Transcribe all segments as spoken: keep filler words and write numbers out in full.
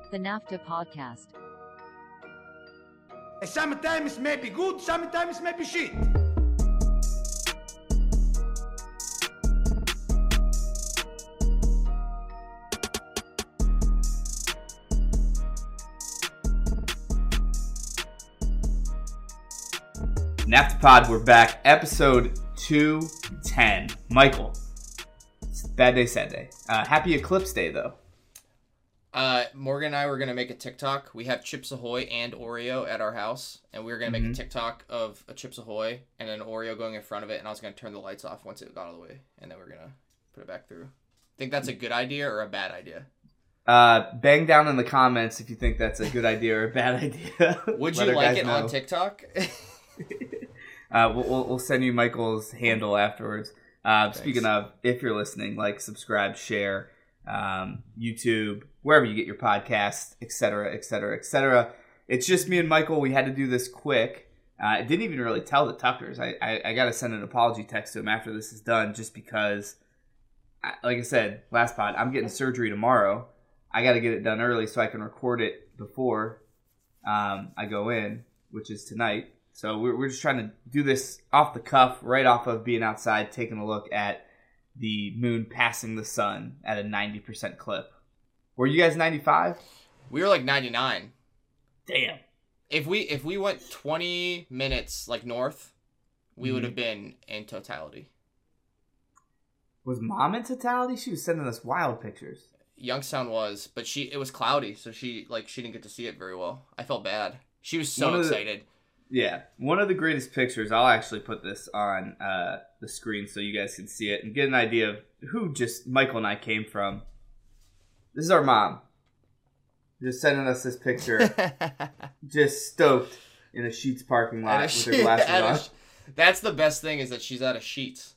The NAFTA Podcast. Sometimes may be good, sometimes may be shit. NAFTA Pod, we're back. Episode two ten. Michael, it's bad day, sad day. Uh, happy Eclipse Day, though. Uh, Morgan and I were going to make a TikTok. We have Chips Ahoy and Oreo at our house, and we were going to mm-hmm. make a TikTok of a Chips Ahoy and an Oreo going in front of it, and I was going to turn the lights off once it got all the way, and then we are going to put it back through. Think that's a good idea or a bad idea? Uh, bang down in the comments if you think that's a good idea or a bad idea. Would you like it know. on TikTok? uh, we'll, we'll, we'll send you Michael's handle afterwards. Uh, speaking of, if you're listening, like, subscribe, share, um, YouTube, wherever you get your podcasts, et cetera, et cetera, et cetera. It's just me and Michael. We had to do this quick. Uh, I didn't even really tell the Tuckers. I, I, I got to send an apology text to them after this is done just because, I, like I said, last pod, I'm getting surgery tomorrow. I got to get it done early so I can record it before um, I go in, which is tonight. So we're, we're just trying to do this off the cuff, right off of being outside, taking a look at the moon passing the sun at a ninety percent clip. Were you guys ninety-five? We were like ninety-nine. Damn. If we if we went twenty minutes like north, we mm-hmm. would have been in totality. Was Mom in totality? She was sending us wild pictures. Youngstown was, but she it was cloudy, so she like she didn't get to see it very well. I felt bad. She was so excited. The, yeah, one of the greatest pictures. I'll actually put this on uh, the screen so you guys can see it and get an idea of who just Michael and I came from. This is our mom. Just sending us this picture. Just stoked in a Sheetz parking lot with her glasses on. That's the best thing is that she's out of Sheetz.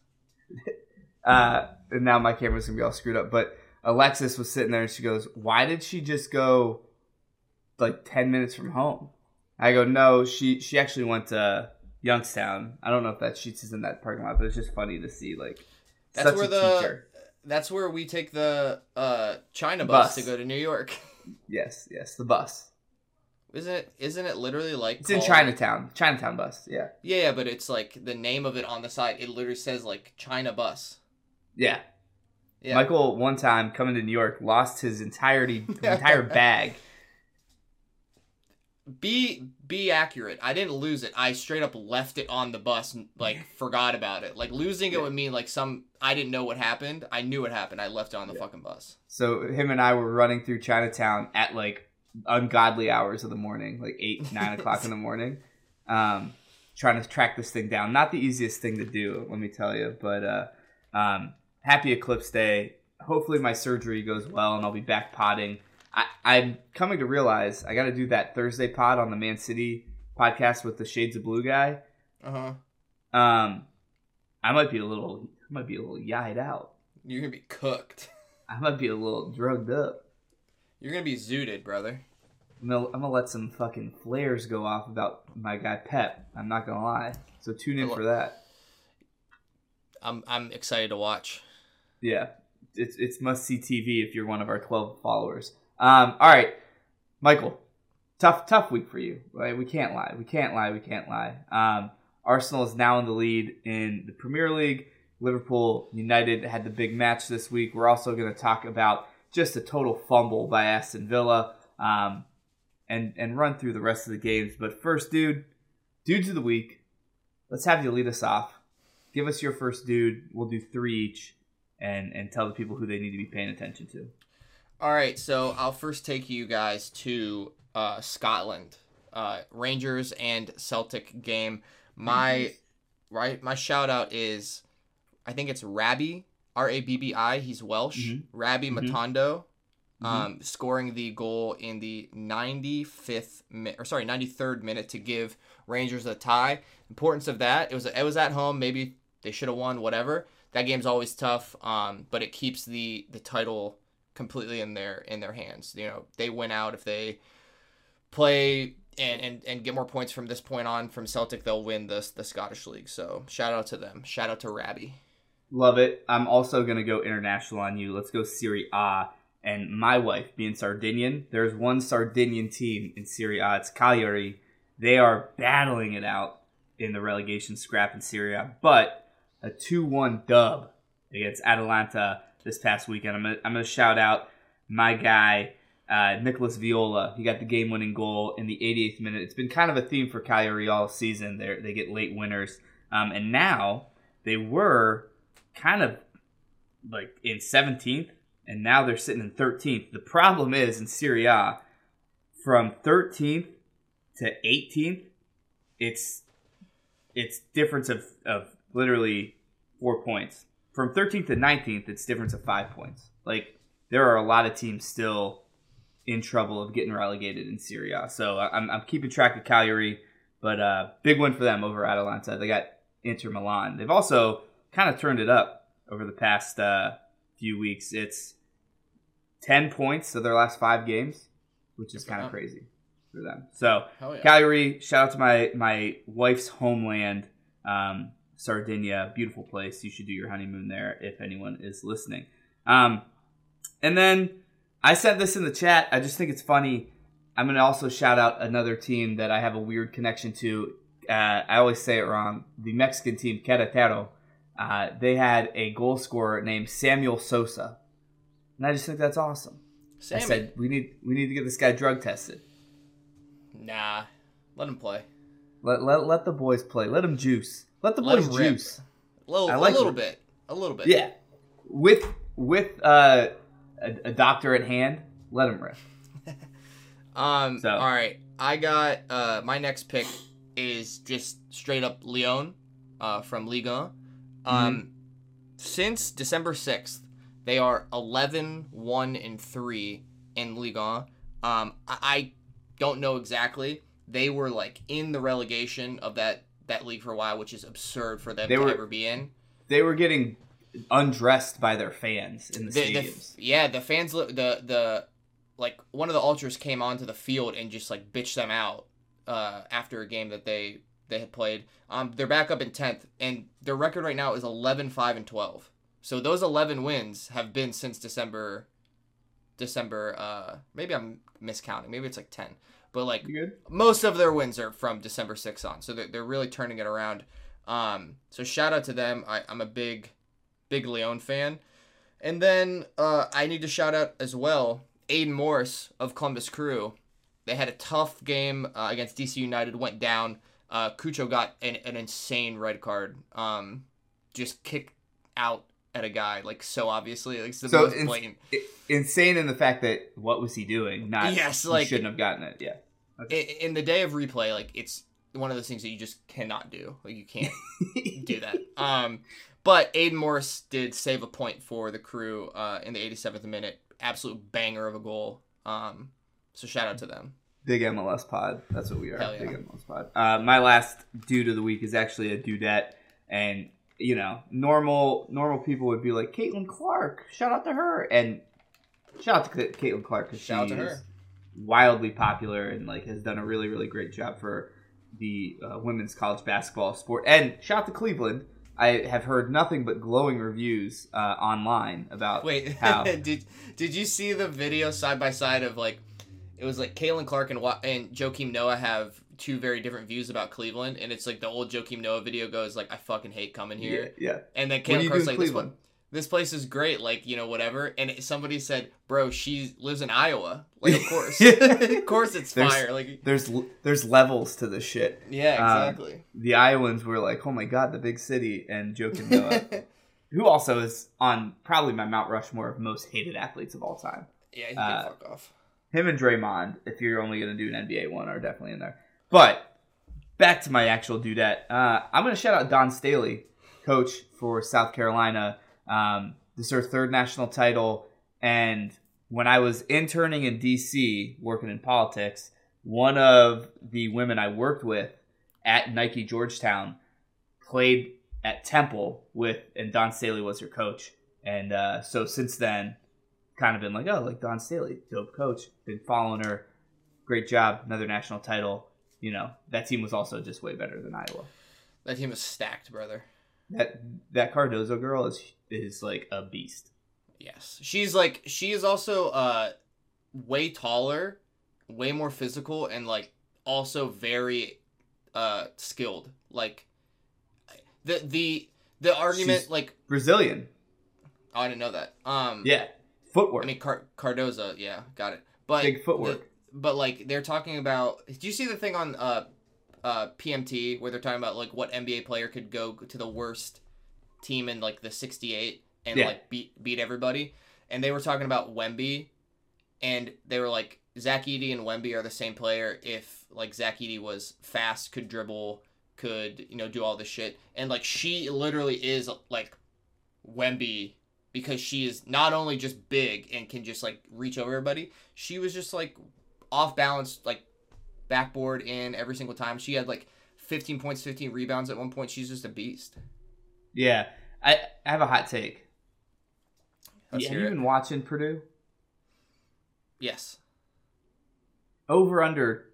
uh, and now my camera's going to be all screwed up. But Alexis was sitting there and she goes, why did she just go like ten minutes from home? I go, no, she she actually went to Youngstown. I don't know if that Sheetz is in that parking lot, but it's just funny to see like that's such where a the teacher. That's where we take the uh, China bus, bus to go to New York. Yes, yes, the bus. Isn't it? Isn't it literally like it's called... in Chinatown? Chinatown bus, yeah. Yeah, yeah, but it's like the name of it on the side. It literally says like China bus. Yeah. Yeah. Michael, one time coming to New York, lost his entirety entire bag. Be be accurate. I didn't lose it. I straight up left it on the bus and like forgot about it. Like losing it yeah. would mean like some I didn't know what happened. I knew what happened. I left it on the yeah. fucking bus. So him and I were running through Chinatown at like ungodly hours of the morning, like eight, nine o'clock in the morning, um, trying to track this thing down. Not the easiest thing to do, let me tell you. But uh, um, happy Eclipse Day. Hopefully my surgery goes well and I'll be back potting. I, I'm coming to realize I got to do that Thursday pod on the Man City podcast with the Shades of Blue guy. Uh huh. Um, I might be a little, I might be a little yied out. You're gonna be cooked. I might be a little drugged up. You're gonna be zooted, brother. I'm gonna, I'm gonna let some fucking flares go off about my guy Pep. I'm not gonna lie. So tune in for that. I'm I'm excited to watch. Yeah, it's it's must see T V if you're one of our twelve followers. Um, all right, Michael, tough, tough week for you, right? We can't lie. We can't lie. We can't lie. Um, Arsenal is now in the lead in the Premier League. Liverpool United had the big match this week. We're also going to talk about just a total fumble by Aston Villa, um, and, and run through the rest of the games. But first, dude, dudes of the week, let's have you lead us off. Give us your first dude. We'll do three each and, and tell the people who they need to be paying attention to. All right, so I'll first take you guys to uh, Scotland, uh, Rangers and Celtic game. My mm-hmm. right, my shout out is, I think it's Rabbi, R A B B I. He's Welsh. Mm-hmm. Rabbi mm-hmm. Matondo, um, mm-hmm. scoring the goal in the ninety-fifth minute, or sorry, ninety-third minute to give Rangers a tie. Importance of that, it was it was at home. Maybe they should have won. Whatever. That game's always tough, um, but it keeps the the title completely in their in their hands. You know, they win out if they play and, and, and get more points from this point on from Celtic, they'll win the the Scottish League. So shout out to them. Shout out to Rabbi. Love it. I'm also gonna go international on you. Let's go Serie A. And my wife, being Sardinian, there's one Sardinian team in Serie A. It's Cagliari. They are battling it out in the relegation scrap in Serie A. But a two one dub against Atalanta this past weekend. I'm going I'm to shout out my guy, uh, Nicholas Viola. He got the game-winning goal in the eighty-eighth minute. It's been kind of a theme for Cagliari all season. They they get late winners. Um, and now they were kind of like in seventeenth, and now they're sitting in thirteenth. The problem is in Serie A, from thirteenth to eighteenth, it's it's difference of, of literally four points. From thirteenth to nineteenth, it's difference of five points. Like, there are a lot of teams still in trouble of getting relegated in Serie A. So I'm, I'm keeping track of Cagliari, but uh, big win for them over Atalanta. They got Inter Milan. They've also kind of turned it up over the past uh, few weeks. It's ten points of their last five games, which is kind of crazy for them. So Hell yeah. Cagliari, shout out to my, my wife's homeland, um, Sardinia, beautiful place. You should do your honeymoon there if anyone is listening. Um, and then I said this in the chat. I just think it's funny. I'm going to also shout out another team that I have a weird connection to. Uh, I always say it wrong. The Mexican team, Querétaro. Uh, they had a goal scorer named Samuel Sosa. And I just think that's awesome. Sammy. I said, we need we need to get this guy drug tested. Nah. Let him play. Let let, let the boys play. Let them juice. Let the Let boys him rip. juice. A little, I like a little it. bit. A little bit. Yeah. With with uh, a, a doctor at hand, let him rip. Um. So. All right. I got uh my next pick is just straight up Lyon, uh from Liga. Um, Mm-hmm. Since December sixth, they are eleven one and three in Liga. Um, I, I don't know exactly. They were like in the relegation of that that league for a while, which is absurd for them They to were- ever be in. They were getting undressed by their fans in the, The, the, stadiums. yeah, the fans, li- the the like one of the ultras came onto the field and just like bitched them out uh, after a game that they they had played. Um, they're back up in tenth, and their record right now is eleven five and twelve. So those eleven wins have been since December. December. Uh, maybe I'm miscounting. Maybe it's like ten. But like You good? most of their wins are from December sixth on, so they're, they're really turning it around. Um, so shout out to them. I, I'm a big, big Leon fan. And then uh, I need to shout out as well Aiden Morris of Columbus Crew. They had a tough game uh, against D C United, went down. Uh, Cucho got an, an insane red card. Um, just kicked out at a guy, like, so obviously. Like, it's the So most ins- blatant. i- insane in the fact that what was he doing? Not Yes, he like- shouldn't have gotten it. Yeah. In, in the day of replay, like, it's one of those things that you just cannot do. Like, you can't do that. Um, but Aiden Morris did save a point for the Crew uh, in the eighty-seventh minute. Absolute banger of a goal. Um, so shout out to them. Big M L S pod. That's what we are. Hell yeah. Big M L S pod. Uh, my last dude of the week is actually a dudette, and you know, normal normal people would be like Caitlin Clark. Shout out to her, and shout out to Ca- Caitlin Clark because Shout out she to her. is wildly popular and like has done a really really great job for the uh, women's college basketball sport. And shout out to Cleveland. I have heard nothing but glowing reviews uh, online about Wait, how did did you see the video side by side of like it was like Caitlin Clark and Wa- and Joakim Noah have two very different views about Cleveland, and it's like the old Joakim Noah video goes like I fucking hate coming yeah, here, yeah. and then What do Caitlin you Clark's do like in this, Cleveland? one, this place is great, like you know whatever, and it, somebody said, bro, she lives in Iowa, like of course, of course it's There's- fire, like There's there's levels to this shit. yeah, uh, exactly. The Iowans were like, oh my god, the big city, and Joakim Noah, who also is on probably my Mount Rushmore of most hated athletes of all time. Yeah, he uh, can fuck off. Him and Draymond, if you're only going to do an N B A one, are definitely in there. But back to my actual dudette. Uh, I'm going to shout out Don Staley, coach for South Carolina. Um, this is her third national title. And when I was interning in D C, working in politics, one of the women I worked with at Nike Georgetown played at Temple with, and Don Staley was her coach. And uh, so since then, kind of been like, oh, like Don Staley, dope coach. Been following her. Great job. Another national title. You know, that team was also just way better than Iowa. That team is stacked, brother. That that Cardozo girl is is like a beast. Yes. She's like she is also uh way taller, way more physical, and like also very uh skilled. Like the the the argument She's like Brazilian. oh, I didn't know that. Um Yeah. Footwork. I mean Car- Cardoza, yeah, got it. But Big footwork. the- but like they're talking about do you see the thing on uh uh P M T where they're talking about like what N B A player could go to the worst team in like the sixty-eight and Yeah. like beat beat everybody? And they were talking about Wemby, and they were like, Zach Edey and Wemby are the same player if, like, Zach Edey was fast, could dribble, could, you know, do all this shit. And, like, she literally is, like, Wemby because she is not only just big and can just, like, reach over everybody, she was just, like, off balance, like, backboard in every single time. She had, like, fifteen points, fifteen rebounds at one point. She's just a beast. Yeah. I, I have a hot take. Let's Yeah, hear have you it. been watching Purdue? Yes. Over under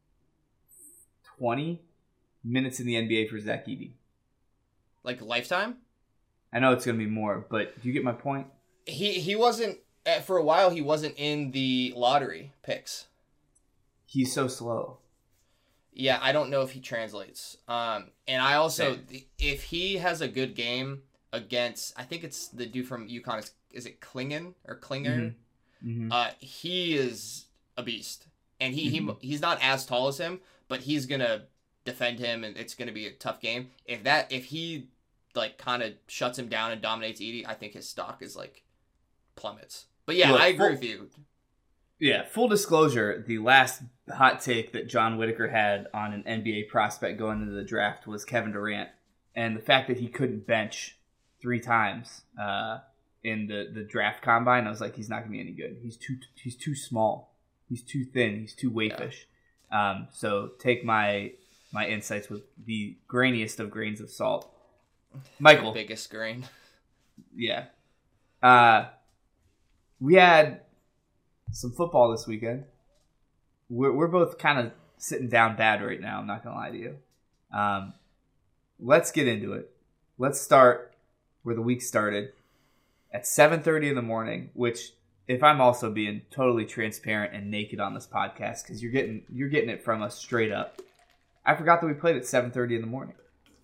twenty minutes in the N B A for Zach Edey. Like, lifetime? I know it's going to be more, but do you get my point? He he wasn't eh, for a while. He wasn't in the lottery picks. He's so slow. Yeah, I don't know if he translates. Um, and I also Same. if he has a good game against, I think it's the dude from UConn. Is, is it Klingen or Klinger? Mm-hmm. Uh, he is a beast, and he, Mhm. he he's not as tall as him, but he's gonna defend him, and it's gonna be a tough game. If that if he like kind of shuts him down and dominates Edey, I think his stock is like plummets. But yeah, Look, I agree full- with you. Yeah, full disclosure, the last hot take that John Whitaker had on an N B A prospect going into the draft was Kevin Durant. And the fact that he couldn't bench three times uh, in the, the draft combine, I was like, he's not going to be any good. He's too he's too small. He's too thin. He's too waifish. Um, so take my my insights with the grainiest of grains of salt. Michael. Biggest grain. Yeah. Uh, we had some football this weekend. We're, we're both kind of sitting down bad right now. I'm not going to lie to you. Um, let's get into it. Let's start where the week started at seven thirty in the morning, which if I'm also being totally transparent and naked on this podcast, because you're getting you're getting it from us straight up. I forgot that we played at seven thirty in the morning.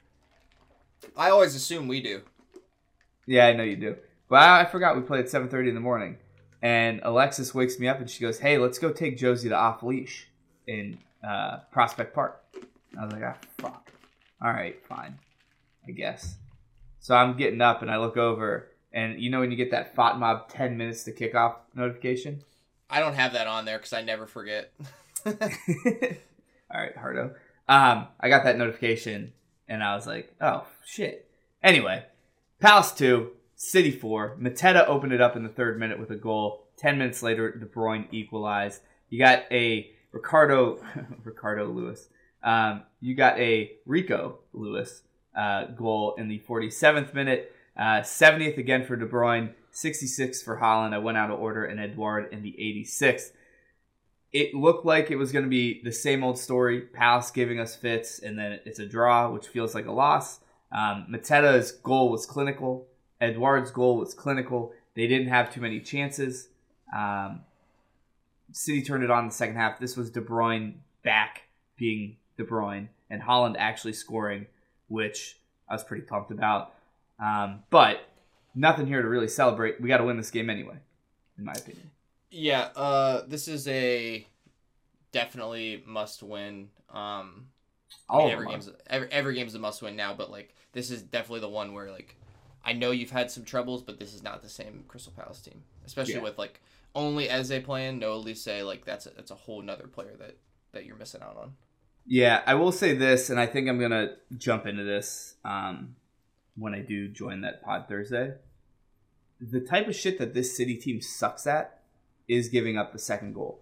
I always assume we do. Yeah, I know you do. But I, I forgot we played at seven thirty in the morning. And Alexis wakes me up and she goes, hey, let's go take Josie to off leash in uh, Prospect Park. I was like, ah, fuck. All right, fine, I guess. So I'm getting up and I look over, and you know when you get that F O T Mob ten minutes to kick off notification? I don't have that on there because I never forget. All right, Hardo. Um, I got that notification, and I was like, oh, shit. Anyway, Palace two, City four. Mateta opened it up in the third minute with a goal. Ten minutes later, De Bruyne equalized. You got a Ricardo, Ricardo Lewis. Um, you got a Rico Lewis uh, goal in the forty-seventh minute. Uh, seventieth again for De Bruyne. sixty-sixth for Haaland. I went out of order, and Edouard in the eighty-sixth. It looked like it was going to be the same old story. Palace giving us fits, and then it's a draw, which feels like a loss. Um, Mateta's goal was clinical. Edouard's goal was clinical. They didn't have too many chances. Um, City turned it on in the second half. This was De Bruyne back being De Bruyne, and Haaland actually scoring, which I was pretty pumped about. Um, but nothing here to really celebrate. We got to win this game anyway, in my opinion. Yeah, uh, this is a definitely must win. Um, I All mean, of every them are. game's every every game's a must win now, but like this is definitely the one where like I know you've had some troubles, but this is not the same Crystal Palace team, especially Yeah. with like only Eze playing, no Elise. Like that's a, that's a whole nother player that that you're missing out on. Yeah, I will say this, and I think I'm going to jump into this um, when I do join that pod Thursday. The type of shit that this City team sucks at is giving up the second goal.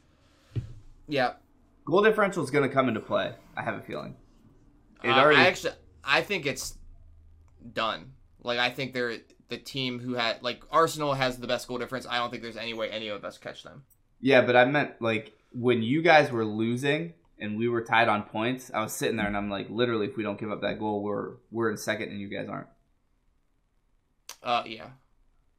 Yeah, Goal differential is going to come into play, I have a feeling. It uh, already, I actually I think it's done. Like I think they're the team who had like Arsenal has the best goal difference. I don't think there's any way any of us catch them. yeah, but I meant like when you guys were losing and we were tied on points, I was sitting there and I'm like, literally, if we don't give up that goal, we're we're in second and you guys aren't. Uh, yeah.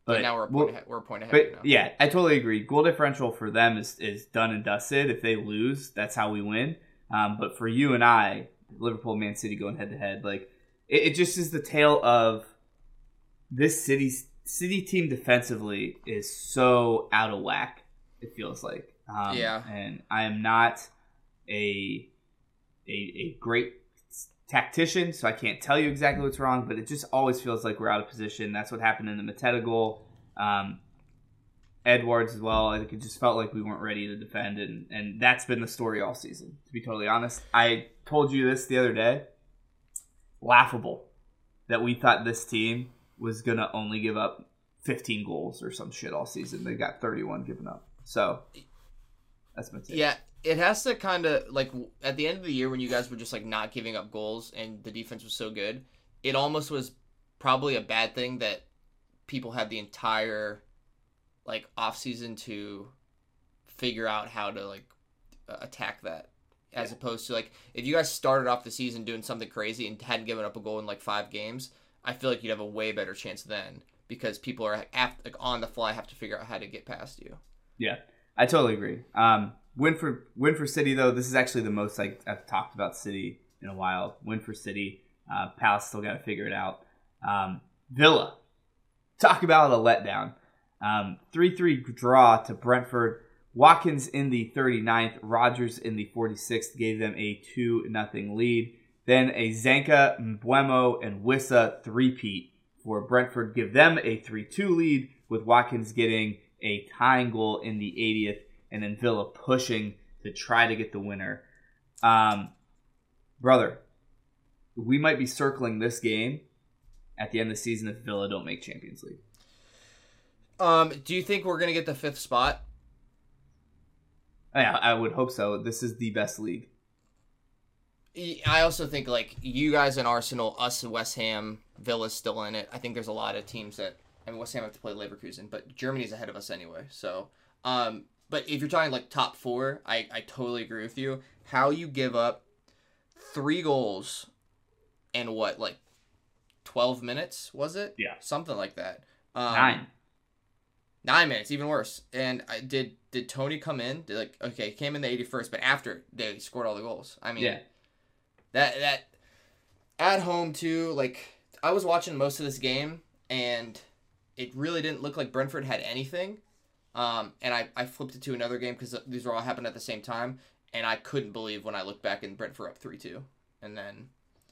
But and now we're a point well, ahead. We're a point ahead. But now. yeah, I totally agree. Goal differential for them is, is done and dusted. If they lose, that's how we win. Um, but for you and I, Liverpool, Man City going head to head, like it, it just is the tale of this city's city team defensively is so out of whack. It feels like, um, yeah. And I am not a a, a great tactician, so I can't tell you exactly what's wrong, but it just always feels like we're out of position. That's what happened in the Mateta goal. Um, Edwards as well. I think it just felt like we weren't ready to defend, and, and that's been the story all season, to be totally honest. I told you this the other day. Laughable that we thought this team was going to only give up fifteen goals or some shit all season. They got thirty-one given up. So, that's my take. Yeah. It has to kind of, like, at the end of the year when you guys were just, like, not giving up goals and the defense was so good, it almost was probably a bad thing that people had the entire, like, offseason to figure out how to, like, uh, attack that. As yeah. opposed to, like, if you guys started off the season doing something crazy and hadn't given up a goal in, like, five games, I feel like you'd have a way better chance then because people are, like, on the fly have to figure out how to get past you. Yeah, I totally agree. Um... Win for win for City, though. This is actually the most like, I've talked about City in a while. Win for City. Uh, Palace still got to figure it out. Um, Villa. Talk about a letdown. Um, three three draw to Brentford. Watkins in the thirty-ninth. Rodgers in the forty-sixth gave them a two nothing lead. Then a Zanka, Mbuemo, and Wissa three-peat for Brentford. Give them a three two lead with Watkins getting a tying goal in the eightieth. And then Villa pushing to try to get the winner. Um, brother, we might be circling this game at the end of the season if Villa don't make Champions League. Um, do you think we're going to get the fifth spot? Yeah, I would hope so. This is the best league. I also think, like, you guys in Arsenal, us and West Ham, Villa's still in it. I think there's a lot of teams that, I mean, West Ham have to play Leverkusen, but Germany's ahead of us anyway. So, um... But if you're talking, like, top four, I, I totally agree with you. How you give up three goals in what, like, twelve minutes, was it? Yeah. Something like that. Um, nine. Nine minutes, even worse. And I did did Tony come in? Did, like, okay, he came in the eighty-first, but after they scored all the goals. I mean, yeah. that, that, at home, too, like, I was watching most of this game, and it really didn't look like Brentford had anything. Um, and I, I flipped it to another game because these were all happening at the same time, and I couldn't believe when I looked back and Brentford up three two. And then,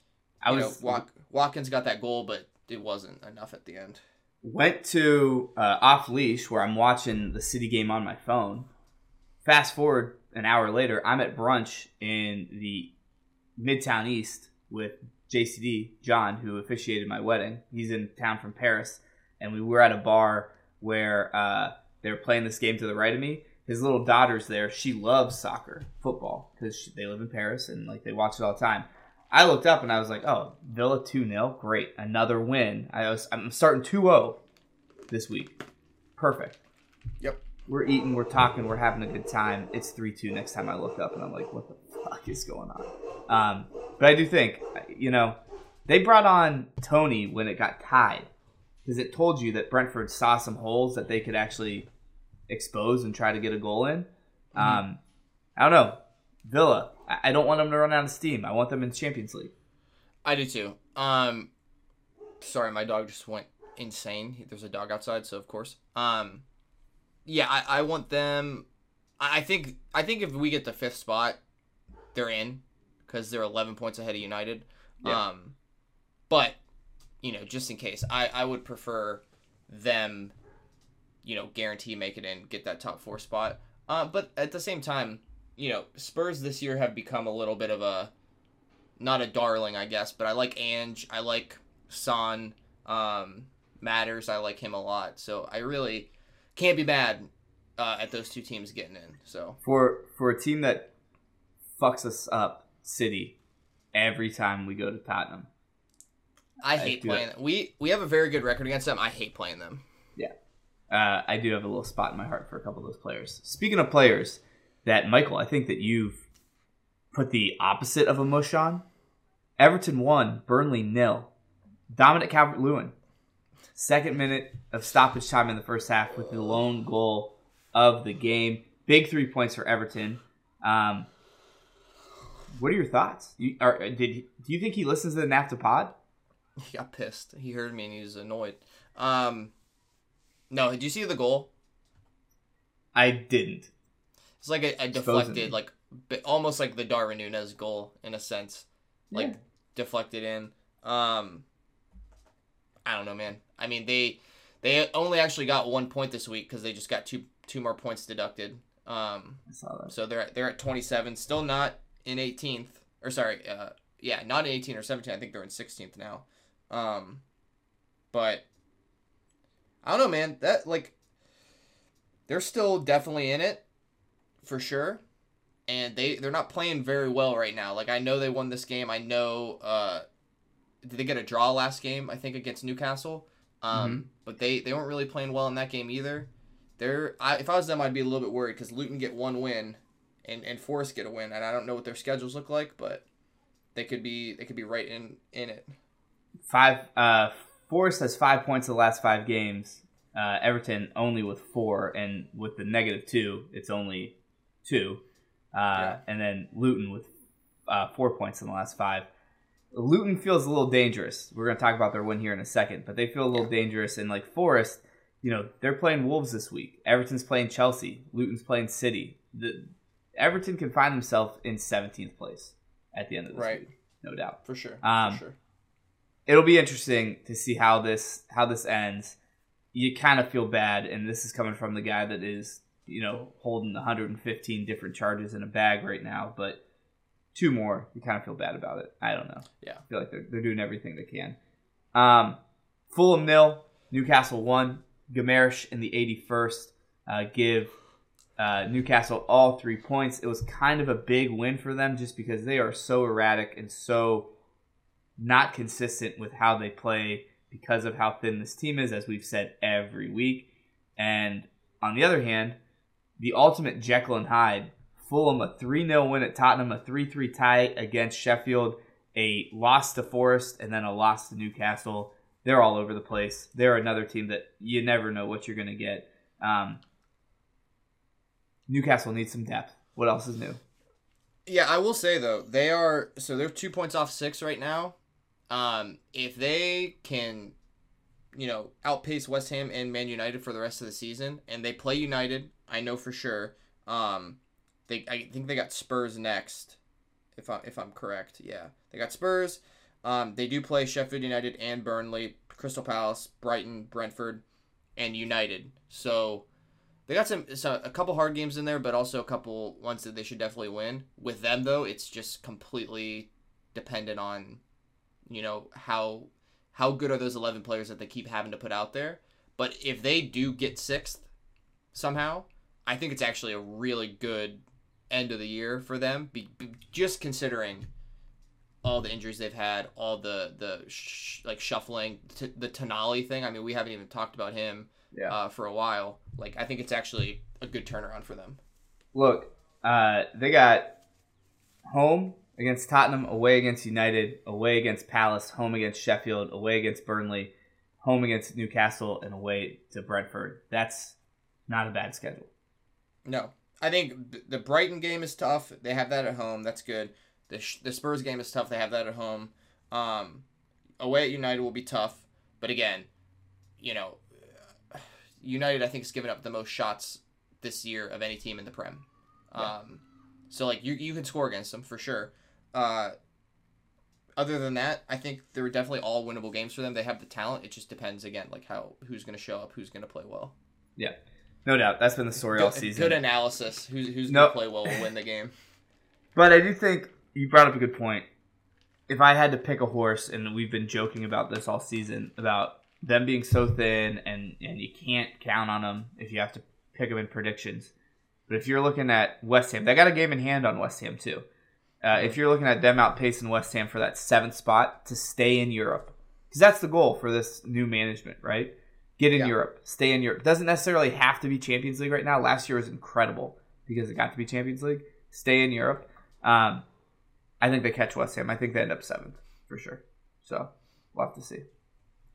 I was, know, Wat- Watkins got that goal, but it wasn't enough at the end. Went to uh, Off Leash where I'm watching the City game on my phone. Fast forward an hour later, I'm at brunch in the Midtown East with J C D, John, who officiated my wedding. He's in town from Paris, and we were at a bar where uh, they were playing this game to the right of me. His little daughter's there. She loves soccer, football, because they live in Paris and like they watch it all the time. I looked up and I was like, oh, Villa two nil. Great. Another win. I was, I'm starting two oh this week. Perfect. Yep. We're eating, we're talking, we're having a good time. It's three two next time I look up and I'm like, what the fuck is going on? Um, but I do think, you know, they brought on Tony when it got tied. Because it told you that Brentford saw some holes that they could actually expose and try to get a goal in. Mm-hmm. Um, I don't know. Villa, I don't want them to run out of steam. I want them in Champions League. I do too. Um, sorry, my dog just went insane. There's a dog outside, so of course. Um, yeah, I, I want them. I think I think if we get the fifth spot, they're in because they're eleven points ahead of United. Yeah. Um, but you know, just in case, I, I would prefer them, you know, guarantee make it in, get that top four spot. Uh, but at the same time, you know, Spurs this year have become a little bit of a, not a darling, I guess, but I like Ange, I like Son, um, Matters, I like him a lot. So I really can't be mad uh, at those two teams getting in. So for for a team that fucks us up, City, every time we go to Tottenham. I hate I playing them. We we have a very good record against them. I hate playing them. Yeah. Uh, I do have a little spot in my heart for a couple of those players. Speaking of players that, Michael, I think that you've put the opposite of a mush on. Everton won, Burnley nil. Dominic Calvert-Lewin. Second minute of stoppage time in the first half with the lone goal of the game. Big three points for Everton. Um, what are your thoughts? You, are, did do you think he listens to the NAFTA pod? He got pissed. He heard me and he was annoyed. Um, no, did you see the goal? I didn't. It's like a, a deflected, like almost like the Darwin Núñez goal in a sense, like yeah. deflected in. Um, I don't know, man. I mean, they they only actually got one point this week because they just got two two more points deducted. Um, I saw that. So they're they're at twenty-seven, still not in eighteenth, or sorry, uh, yeah, not in eighteen or seventeen. I think they're in sixteenth now. Um, but I don't know, man. That like they're still definitely in it for sure, and they they're not playing very well right now. Like I know they won this game. I know. Uh, did they get a draw last game? I think against Newcastle. Um, mm-hmm. But they they weren't really playing well in that game either. They're I, if I was them, I'd be a little bit worried because Luton get one win, and, and Forest get a win, and I don't know what their schedules look like, but they could be they could be right in, in it. Five. Uh, Forest has five points in the last five games. Uh, Everton only with four, and with the negative two, it's only two. Uh, yeah. And then Luton with uh, four points in the last five. Luton feels a little dangerous. We're going to talk about their win here in a second, but they feel a little yeah. dangerous. And like Forest, you know, they're playing Wolves this week. Everton's playing Chelsea. Luton's playing City. The, Everton can find themselves in seventeenth place at the end of this right. week, no doubt. For sure. Um, For sure. It'll be interesting to see how this how this ends. You kind of feel bad, and this is coming from the guy that is, you know, holding one hundred fifteen different charges in a bag right now, but two more, you kind of feel bad about it. I don't know. Yeah. I feel like they're, they're doing everything they can. Um, Fulham nil, Newcastle one. Gamarish in the eighty-first uh, give uh, Newcastle all three points. It was kind of a big win for them just because they are so erratic and so not consistent with how they play because of how thin this team is, as we've said every week. And on the other hand, the ultimate Jekyll and Hyde, Fulham a three nil win at Tottenham, a three three tie against Sheffield, a loss to Forest, and then a loss to Newcastle. They're all over the place. They're another team that you never know what you're going to get. Um, Newcastle needs some depth. What else is new? Yeah, I will say, though, they are, so they're two points off six right now. Um, if they can, you know, outpace West Ham and Man United for the rest of the season, and they play United, I know for sure. Um, they, I think they got Spurs next, if I if I'm correct. Yeah, they got Spurs. Um, they do play Sheffield United and Burnley, Crystal Palace, Brighton, Brentford, and United. So they got some, some a couple hard games in there, but also a couple ones that they should definitely win. With them, though, it's just completely dependent on, you know, how how good are those eleven players that they keep having to put out there. But if they do get sixth somehow, I think it's actually a really good end of the year for them, be, be, just considering all the injuries they've had, all the the sh- like shuffling, t- the Tonali thing. I mean, we haven't even talked about him yeah. uh, for a while. Like, I think it's actually a good turnaround for them. Look, uh, they got home against Tottenham, away against United, away against Palace, home against Sheffield, away against Burnley, home against Newcastle, and away to Brentford. That's not a bad schedule. No. I think the Brighton game is tough. They have that at home. That's good. The the Spurs game is tough. They have that at home. Um, away at United will be tough. But again, you know, United, I think, has given up the most shots this year of any team in the Prem. Yeah. Um, so, like, you you can score against them for sure. Uh, other than that, I think they were definitely all winnable games for them. They have the talent. It just depends, again, like how who's going to show up, who's going to play well. Yeah, no doubt. That's been the story good, all season. Good analysis. Who's, who's nope. going to play well will win the game. But I do think you brought up a good point. If I had to pick a horse, and we've been joking about this all season, about them being so thin and, and you can't count on them if you have to pick them in predictions. But if you're looking at West Ham, they got a game in hand on West Ham too. Uh, if you're looking at them outpacing West Ham for that seventh spot to stay in Europe, because that's the goal for this new management, right? Get in yeah. Europe, stay in Europe. It doesn't necessarily have to be Champions League right now. Last year was incredible because it got to be Champions League. Stay in Europe. Um, I think they catch West Ham. I think they end up seventh for sure. So we'll have to see.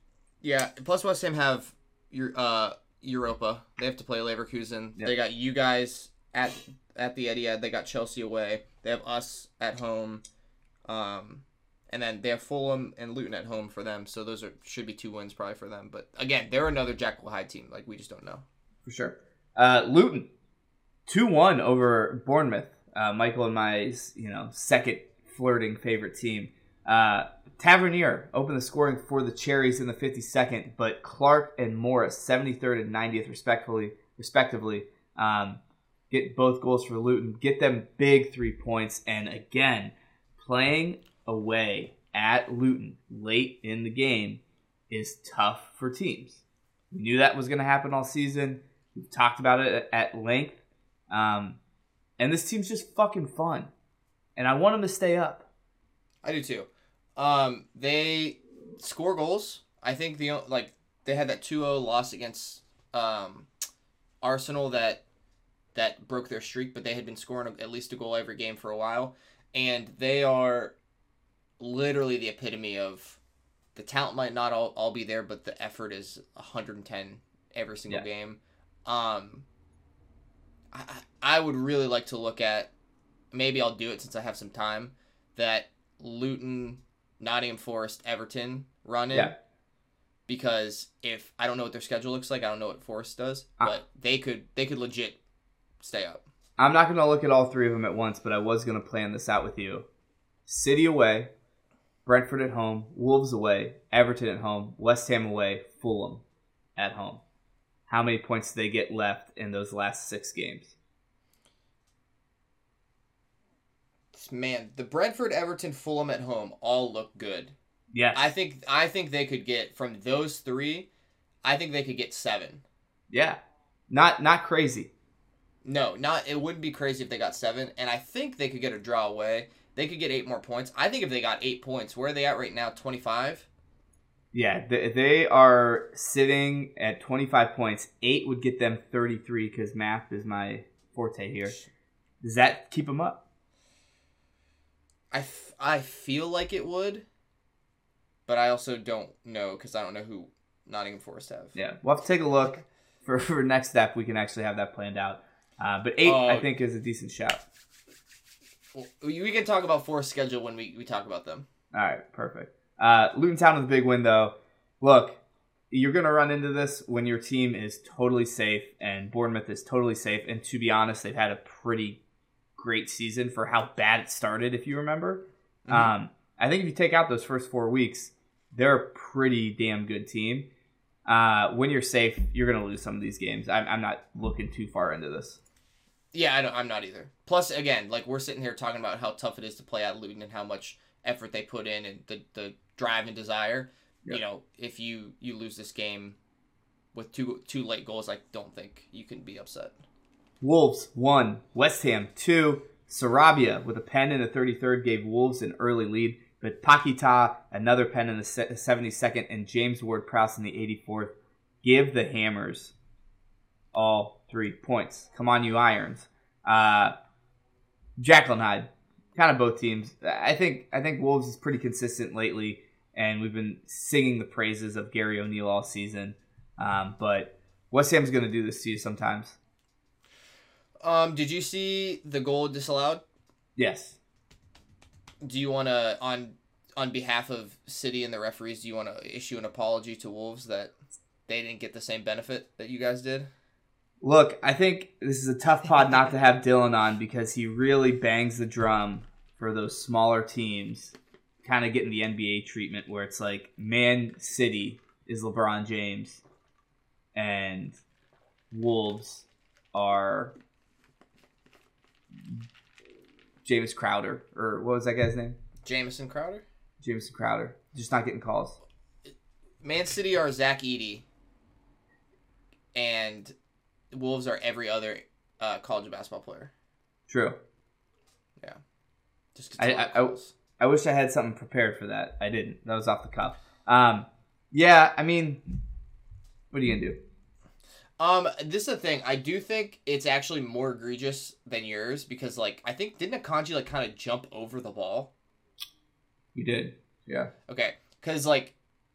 Yeah. Plus, West Ham have your uh Europa. They have to play Leverkusen. Yep. They got you guys at at the Etihad. They got Chelsea away. They have us at home. Um, and then they have Fulham and Luton at home for them. So those are should be two wins probably for them. But again, they're another Jekyll Hyde team. Like we just don't know. For sure. Uh, Luton, two one over Bournemouth. Uh, Michael and my, you know, second flirting favorite team. Uh, Tavernier opened the scoring for the Cherries in the fifty-second, but Clark and Morris, seventy-third and ninetieth respectively, respectively, um, get both goals for Luton, get them big three points, and again, playing away at Luton late in the game is tough for teams. We knew that was going to happen all season. We've talked about it at length. Um, and this team's just fucking fun. And I want them to stay up. I do too. Um, they score goals. I think the like they had that two oh loss against um, Arsenal that that broke their streak, but they had been scoring at least a goal every game for a while, and they are literally the epitome of the talent might not all, all be there, but the effort is one hundred ten every single Yeah. game. Um, I I would really like to look at, maybe I'll do it since I have some time, that Luton, Nottingham Forest, Everton run in. Yeah. Because if I don't know what their schedule looks like, I don't know what Forest does, Uh, but they could they could legit stay up. I'm not going to look at all three of them at once, but I was going to plan this out with you. City away, Brentford at home, Wolves away, Everton at home, West Ham away, Fulham at home. How many points do they get left in those last six games? Man, the Brentford, Everton, Fulham at home all look good. Yes. I think I think they could get from those three. I think they could get seven. Yeah. Not not crazy. No, not it wouldn't be crazy if they got seven, and I think they could get a draw away. They could get eight more points. I think if they got eight points, where are they at right now? twenty-five. Yeah, they, they are sitting at twenty-five points. Eight would get them thirty-three because math is my forte here. Does that keep them up? I, f- I feel like it would, but I also don't know because I don't know who Nottingham Forest have. Yeah, we'll have to take a look for for next step. We can actually have that planned out. Uh, but eight, Uh, I think, is a decent shout. Well, we can talk about Forest schedule when we, we talk about them. All right, perfect. Uh, Luton Town with a big win, though. Look, you're going to run into this when your team is totally safe and Bournemouth is totally safe. And to be honest, they've had a pretty great season for how bad it started, if you remember. Mm-hmm. Um, I think if you take out those first four weeks, they're a pretty damn good team. Uh, when you're safe, you're going to lose some of these games. I'm, I'm not looking too far into this. Yeah, I don't, I'm not either. Plus, again, like we're sitting here talking about how tough it is to play at Luton and how much effort they put in and the, the drive and desire. Yep. You know, if you, you lose this game with two two late goals, I don't think you can be upset. Wolves one, West Ham two. Sarabia with a pen in the thirty-third gave Wolves an early lead, but Paquetá another pen in the seventy-second and James Ward-Prowse in the eighty-fourth give the Hammers all three points. Come on, you Irons. Uh, Jekyll and Hyde, kind of both teams. I think I think Wolves is pretty consistent lately, and we've been singing the praises of Gary O'Neill all season. Um, but West Ham's going to do this to you sometimes. Um, did you see the goal disallowed? Yes. Do you want to, on on behalf of City and the referees, do you want to issue an apology to Wolves that they didn't get the same benefit that you guys did? Look, I think this is a tough pod not to have Dylan on because he really bangs the drum for those smaller teams, kind of getting the N B A treatment where it's like Man City is LeBron James and Wolves are James Crowder, or what was that guy's name? Jamison Crowder? Jamison Crowder. Just not getting calls. Man City are Zach Edey, and Wolves are every other uh, college basketball player. True. Yeah. Just I, I, I, I wish I had something prepared for that. I didn't. That was off the cuff. Um, yeah, I mean, what are you going to do? Um, this is the thing. I do think it's actually more egregious than yours because, like, I think, didn't Akanji, like, kind of jump over the ball? You did. Yeah. Okay. Because, like,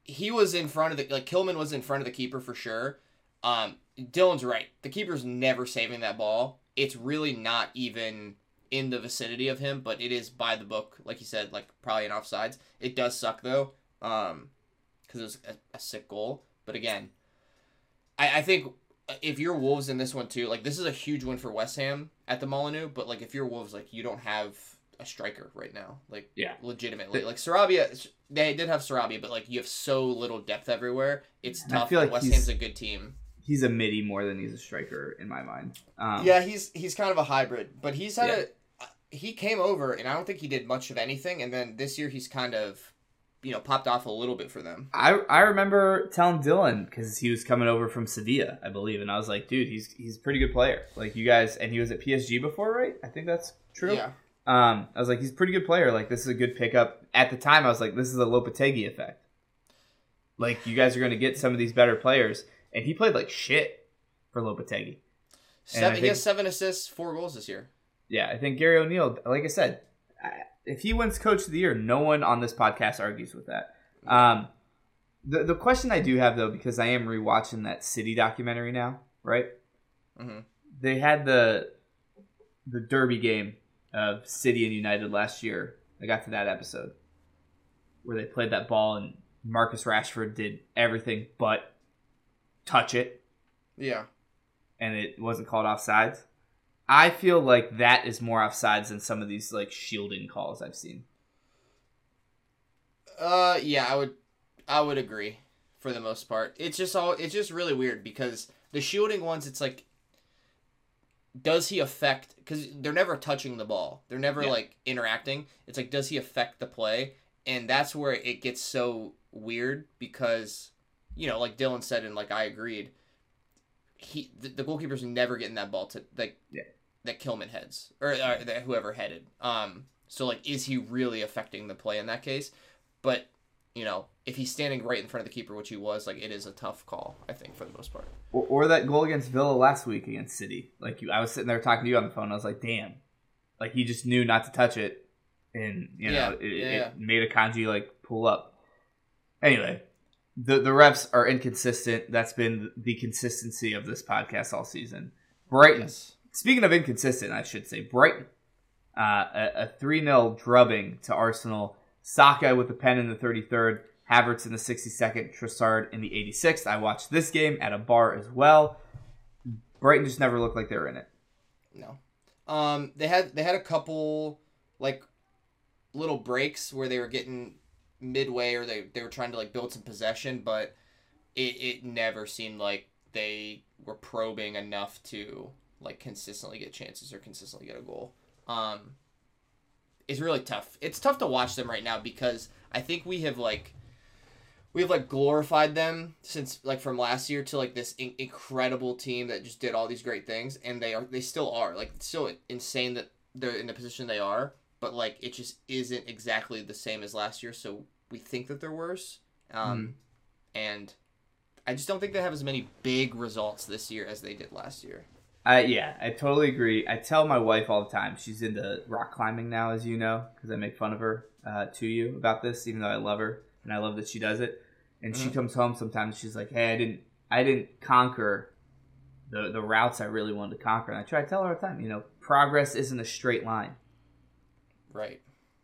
he was in front of the like Kilman was in front of the keeper for sure. Um, Dylan's right. The keeper's never saving that ball. It's really not even in the vicinity of him, but it is by the book, like you said, like probably an offsides. It does suck though, um, because it was a, a sick goal. But again, I, I think if you're Wolves in this one too, like this is a huge win for West Ham at the Molineux, but like if you're Wolves, like you don't have a striker right now, like Yeah. legitimately, like Sarabia, they did have Sarabia, but like you have so little depth everywhere. It's And I tough. feel like West he's- Ham's a good team. He's a midi more than he's a striker in my mind. Um, Yeah, he's he's kind of a hybrid, but he's had Yeah. a he came over, and I don't think he did much of anything. And then this year, he's kind of, you know, popped off a little bit for them. I I remember telling Dylan because he was coming over from Sevilla, I believe, and I was like, dude, he's he's a pretty good player. Like you guys, and he was at P S G before, right? I think that's true. Yeah, Um, I was like, he's a pretty good player. Like this is a good pickup. At the time, I was like, this is a Lopetegui effect. Like you guys are going to get some of these better players, and he played like shit for Lopetegui. seven, think- he has seven assists, four goals this year. Yeah, I think Gary O'Neill, like I said, I- if he wins Coach of the Year, no one on this podcast argues with that. Um, the the question I do have though, because I am rewatching that City documentary now, right? Mm-hmm. They had the the derby game of City and United last year. I got to that episode where they played that ball and Marcus Rashford did everything but touch it, Yeah, and it wasn't called offsides. I feel like that is more offsides than some of these like shielding calls I've seen. uh, yeah, I would, I would agree for the most part. It's just all, it's just really weird because the shielding ones, it's like, does he affect? Because they're never touching the ball, they're never Yeah. like interacting. It's like, does he affect the play? And that's where it gets so weird because, you know, like Dylan said, and like I agreed, he the, the goalkeeper's never getting that ball to like Yeah. that Kilman heads or, or that whoever headed. Um, so like, is he really affecting the play in that case? But you know, if he's standing right in front of the keeper, which he was, like it is a tough call, I think, for the most part. Or, or that goal against Villa last week against City. Like you, I was sitting there talking to you on the phone. And I was like, damn, like he just knew not to touch it, and you know, Yeah, it, yeah, it yeah. made a Kanji like pull up. Anyway, the the refs are inconsistent. That's been the consistency of this podcast all season. Brighton. Yes. Speaking of inconsistent, I should say Brighton. Uh, a three nil drubbing to Arsenal. Saka with the pen in the thirty-third. Havertz in the sixty-second. Trossard in the eighty-sixth. I watched this game at a bar as well. Brighton just never looked like they were in it. No. Um, they had they had a couple like little breaks where they were getting midway or they, they were trying to like build some possession, but it, it never seemed like they were probing enough to like consistently get chances or consistently get a goal. Um, it's really tough. It's tough to watch them right now because I think we have like we have like glorified them since like from last year to like this in- incredible team that just did all these great things, and they are they still are like it's still insane that they're in the position they are, but like it just isn't exactly the same as last year. So we think that they're worse, um, Mm-hmm. and I just don't think they have as many big results this year as they did last year. Uh, yeah, I totally agree. I tell my wife all the time. She's into rock climbing now, as you know, because I make fun of her uh, to you about this, even though I love her and I love that she does it. And Mhm. she comes home sometimes. She's like, "Hey, I didn't, I didn't conquer the the routes I really wanted to conquer." And I try to tell her all the time, you know, progress isn't a straight line. Right.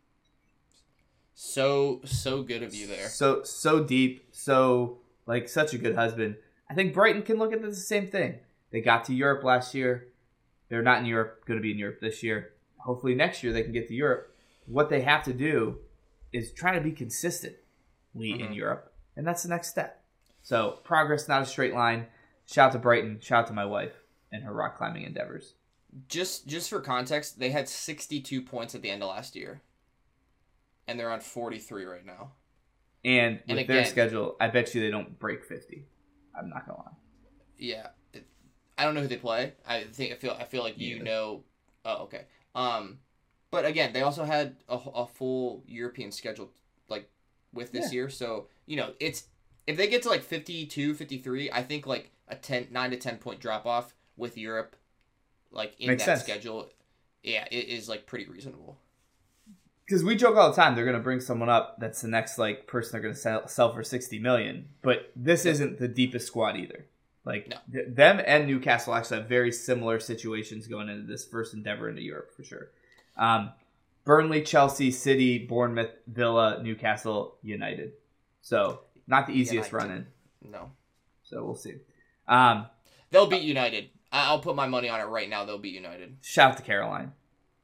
So so good of you there. So so deep, so like such a good husband. I think Brighton can look at this the same thing. They got to Europe last year. They're not in Europe, going to be in Europe this year. Hopefully next year they can get to Europe. What they have to do is try to be consistently Mhm. in Europe, and that's the next step. So progress, not a straight line. Shout out to Brighton. Shout out to my wife and her rock climbing endeavors. Just just for context, they had sixty-two points at the end of last year, and they're on forty-three right now. And with And their again- schedule, I bet you they don't break fifty. I'm not going to lie. Yeah, it, I don't know who they play. I think I feel I feel like you Yeah. know. Oh, okay. Um, but again, they also had a, a full European schedule like with this Yeah. year. So you know, it's if they get to like fifty-two, fifty-three, I think like a ten, nine to ten point drop off with Europe, like in Makes that sense. schedule, yeah, it is like pretty reasonable. because we joke all the time they're going to bring someone up that's the next like person they're going to sell, sell for sixty million, but this isn't the deepest squad either. Like No. th- them and Newcastle actually have very similar situations going into this first endeavor into Europe for sure. Um, Burnley, Chelsea, City, Bournemouth, Villa, Newcastle, United. So not the easiest United. run in. No. So we'll see. Um, They'll beat United. I- I'll put my money on it right now. They'll beat United. shout out to Caroline.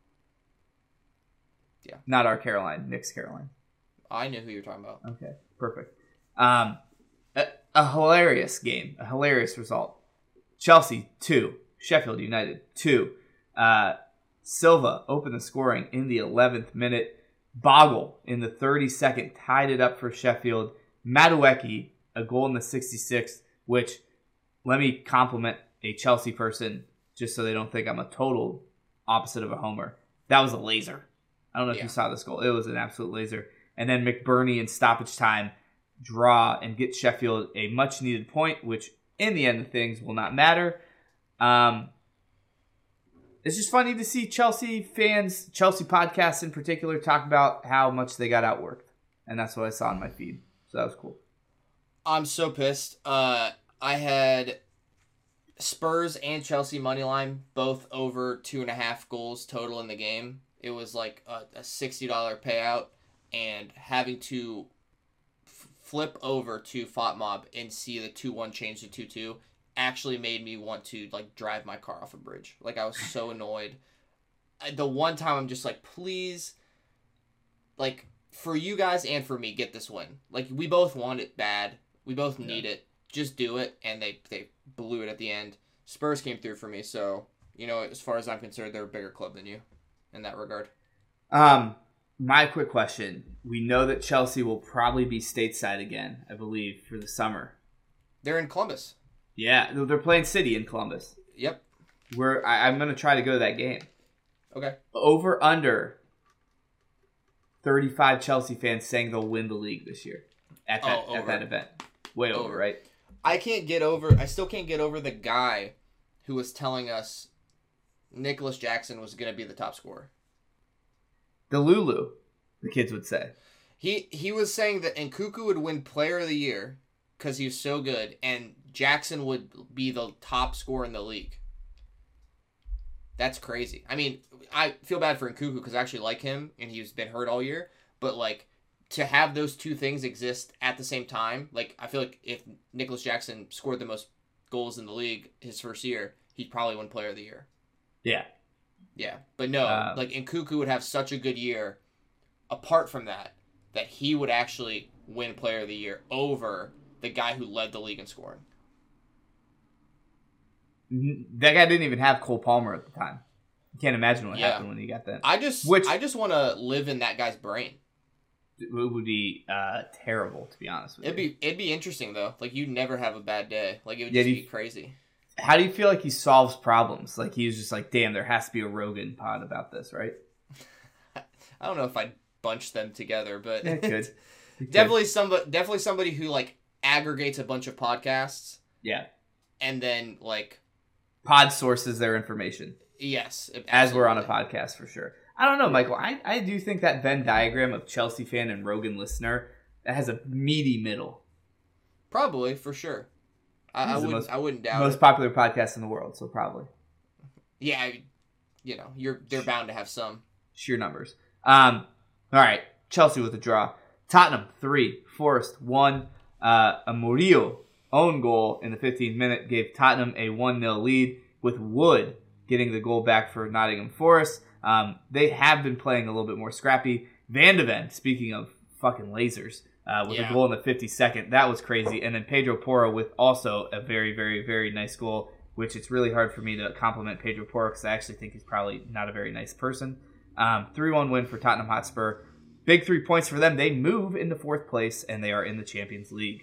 Yeah. Not our Caroline, Nick's Caroline. I knew who you were talking about. Okay, perfect. Um, a, a hilarious game, a hilarious result. Chelsea, two. Sheffield United, two. Uh, Silva opened the scoring in the eleventh minute. Bogle in the thirty-second tied it up for Sheffield. Madueke, a goal in the sixty-sixth, which, let me compliment a Chelsea person just so they don't think I'm a total opposite of a homer. That was a laser. I don't know if Yeah. you saw this goal. It was an absolute laser. And then McBurney in stoppage time draw and get Sheffield a much-needed point, which in the end of things will not matter. Um, it's just funny to see Chelsea fans, Chelsea podcasts in particular, talk about how much they got outworked. And that's what I saw on my feed. So that was cool. I'm so pissed. Uh, I had Spurs and Chelsea money line both over two and a half goals total in the game. It was like a, a sixty dollars payout, and having to f- flip over to FOTMob and see the two one change to two two actually made me want to like drive my car off a bridge. Like I was so annoyed. I, the one time I'm just like, please, like for you guys and for me, get this win. Like we both want it bad. We both need yeah. it. Just do it. And they, they blew it at the end. Spurs came through for me. So, you know, as far as I'm concerned, they're a bigger club than you in that regard. Um, my quick question. We know that Chelsea will probably be stateside again, I believe, for the summer. They're in Columbus. Yeah, they're playing City in Columbus. Yep. We're, I, I'm going to try to go to that game. Okay. Over under thirty-five Chelsea fans saying they'll win the league this year at that oh, at that event. Way over, over, right? I can't get over. I still can't get over the guy who was telling us Nicholas Jackson was going to be the top scorer. The Lulu, the kids would say. He he was saying that Nkunku would win Player of the Year because he was so good, and Jackson would be the top scorer in the league. That's crazy. I mean, I feel bad for Nkunku because I actually like him, and he's been hurt all year. But, like, to have those two things exist at the same time, like, I feel like if Nicholas Jackson scored the most goals in the league his first year, he'd probably win Player of the Year. Yeah. Yeah. But no, uh, like, Nkunku would have such a good year, apart from that, that he would actually win Player of the Year over the guy who led the league in scoring. That guy didn't even have Cole Palmer at the time. You can't imagine what yeah. happened when he got that. I just Which, I just want to live in that guy's brain. It would be uh, terrible, to be honest with it'd you. It'd be it'd be interesting though. Like you'd never have a bad day. Like it would just yeah, be you, crazy. How do you feel like he solves problems? Like he was just like, damn, there has to be a Rogan pod about this, right? I don't know if I'd bunch them together, but yeah, good. definitely somebody definitely somebody who like aggregates a bunch of podcasts. Yeah. And then like pod sources their information. Yes. Absolutely. As we're on a podcast for sure. I don't know, Michael. I, I do think that Venn diagram of Chelsea fan and Rogan listener that has a meaty middle. Probably, for sure. I, I wouldn't most, I wouldn't doubt most it. popular podcast in the world, so probably. Yeah, I, you know, you're they're bound to have some. Sheer numbers. Um, all right, Chelsea with a draw. Tottenham three, Forest one. Uh, a Murillo own goal in the fifteenth minute gave Tottenham a one nil lead, with Wood getting the goal back for Nottingham Forest. Um, they have been playing a little bit more scrappy. Van de Ven, speaking of fucking lasers, uh, with yeah. a goal in the fifty-second. That was crazy. And then Pedro Porro with also a very, very, very nice goal, which it's really hard for me to compliment Pedro Porro because I actually think he's probably not a very nice person. Um, three one win for Tottenham Hotspur. Big three points for them. They move into fourth place, and they are in the Champions League.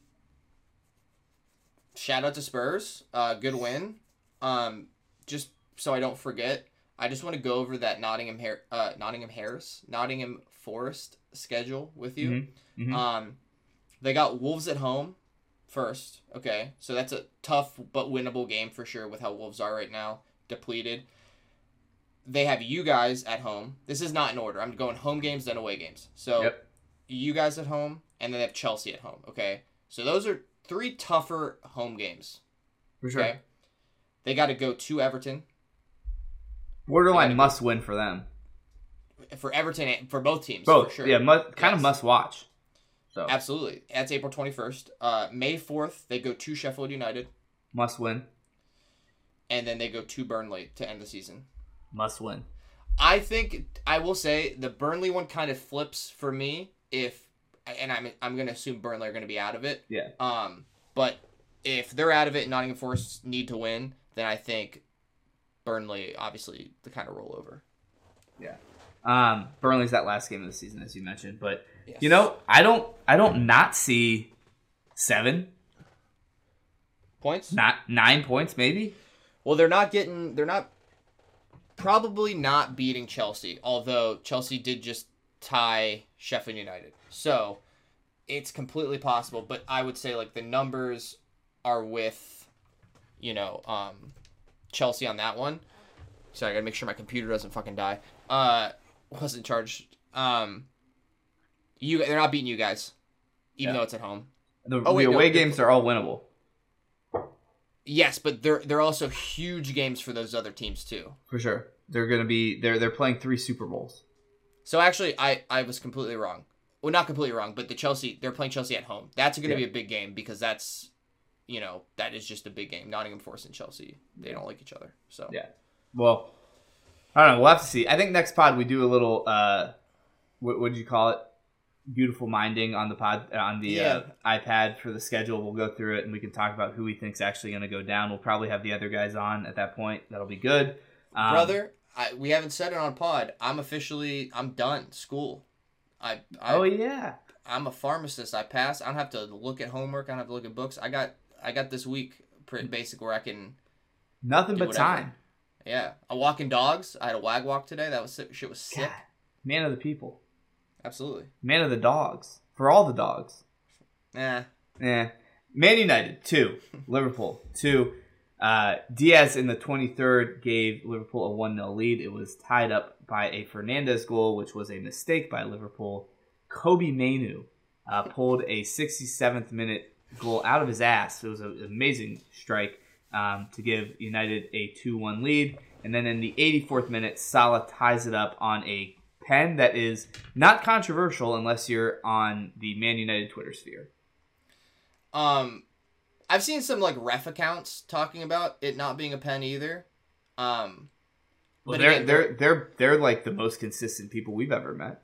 Shout out to Spurs. Uh, good win. Um, just so I don't forget, I just want to go over that Nottingham Har- uh, Nottingham Harris, Nottingham Forest schedule with you. Mm-hmm. Mm-hmm. Um, they got Wolves at home first. Okay, so that's a tough but winnable game for sure with how Wolves are right now, depleted. they have you guys at home. This is not in order. I'm going home games, then away games. So Yep. you guys at home, and then they have Chelsea at home. Okay, so those are three tougher home games. For sure. Okay, they got to go to Everton. Borderline Yeah. must win for them. For Everton, and for both teams. Both. For sure. Yeah, mu- kind of Yes. must watch. So Absolutely. That's April twenty-first. Uh, May fourth, they go to Sheffield United, must win. and then they go to Burnley to end the season. Must win. I think I will say the Burnley one kind of flips for me if, and I'm I'm gonna assume Burnley are gonna be out of it. Yeah. Um, but if they're out of it and Nottingham Forest need to win, then I think Burnley obviously the kind of roll over. Yeah. Um, Burnley's that last game of the season, as you mentioned, but Yes. you know, I don't, I don't not see seven, Points? not nine points, maybe. Well, they're not getting. They're not. Probably not beating Chelsea, although Chelsea did just tie Sheffield United. So it's completely possible, but I would say like the numbers are with, you know, um, Chelsea on that one. Sorry, I gotta make sure my computer doesn't fucking die. Uh, wasn't charged. Um, you they're not beating you guys, even Yeah. though it's at home. The, Oh, wait, the no, away they're- games are all winnable. Yes, but they're they're also huge games for those other teams too. For sure. They're gonna be they're they're playing three Super Bowls. So actually, I, I was completely wrong. Well, not completely wrong, but the Chelsea they're playing Chelsea at home. That's going to Yeah. be a big game because that's, you know, that is just a big game. Nottingham Forest and Chelsea, they don't like each other. So Yeah. Well, I don't know. We'll have to see. I think next pod we do a little uh, what what did you call it? Beautiful minding on the pod on the Yeah. uh, iPad for the schedule. We'll go through it and we can talk about who we think's actually going to go down. We'll probably have the other guys on at that point. That'll be good. Um, brother, I, we haven't said it on pod. I'm officially I'm done school. I, I Oh yeah. I'm a pharmacist. I passed. I don't have to look at homework. I don't have to look at books. I got I got this week pretty basic where I can. Nothing Do but whatever. time. Yeah, I'm walking dogs. I had a wag walk today. That was sick. Shit was sick. God. Man of the people. Absolutely. Man of the dogs. For all the dogs. Nah. Yeah. Man United, two. Liverpool, two. Uh, Diaz in the twenty-third gave Liverpool a one nil lead. It was tied up by a Fernandez goal, which was a mistake by Liverpool. Kobe Mainu uh, pulled a sixty-seventh minute goal out of his ass. It was an amazing strike um, to give United a two one lead. And then in the eighty-fourth minute, Salah ties it up on a pen that is not controversial unless you're on the Man United Twitter sphere. Um, I've seen some like ref accounts talking about it not being a pen either. Um, Well, but they're again, they're they're they're like the most consistent people we've ever met.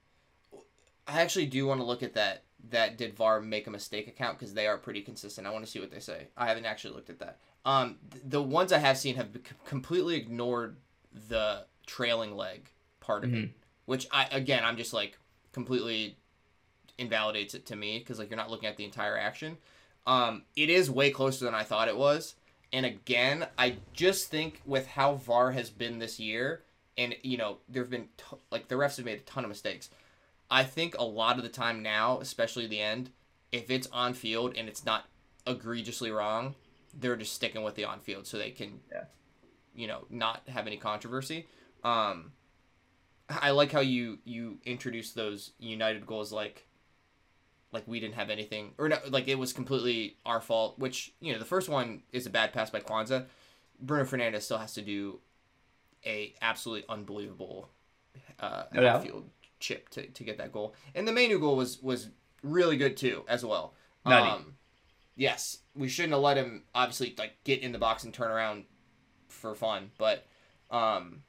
I actually do want to look at that. That did V A R make a mistake account because they are pretty consistent. I want to see what they say. I haven't actually looked at that. Um, th- the ones I have seen have c- completely ignored the trailing leg part of it, which I again I'm just like completely invalidates it to me because like you're not looking at the entire action. Um, it is way closer than I thought it was, and again I just think with how V A R has been this year, and you know there've been t- like the refs have made a ton of mistakes. I think a lot of the time now, especially the end, if it's on field and it's not egregiously wrong, they're just sticking with the on field so they can, Yeah. you know, not have any controversy. Um, I like how you you introduced those United goals like, like we didn't have anything, or no, like it was completely our fault. Which you know the first one is a bad pass by Kwanzaa. Bruno Fernandes still has to do a absolutely unbelievable uh, No doubt. outfield chip to, to get that goal. And the Mainu goal was was really good too as well. Nutty. Um, yes, we shouldn't have let him obviously like get in the box and turn around for fun, but um,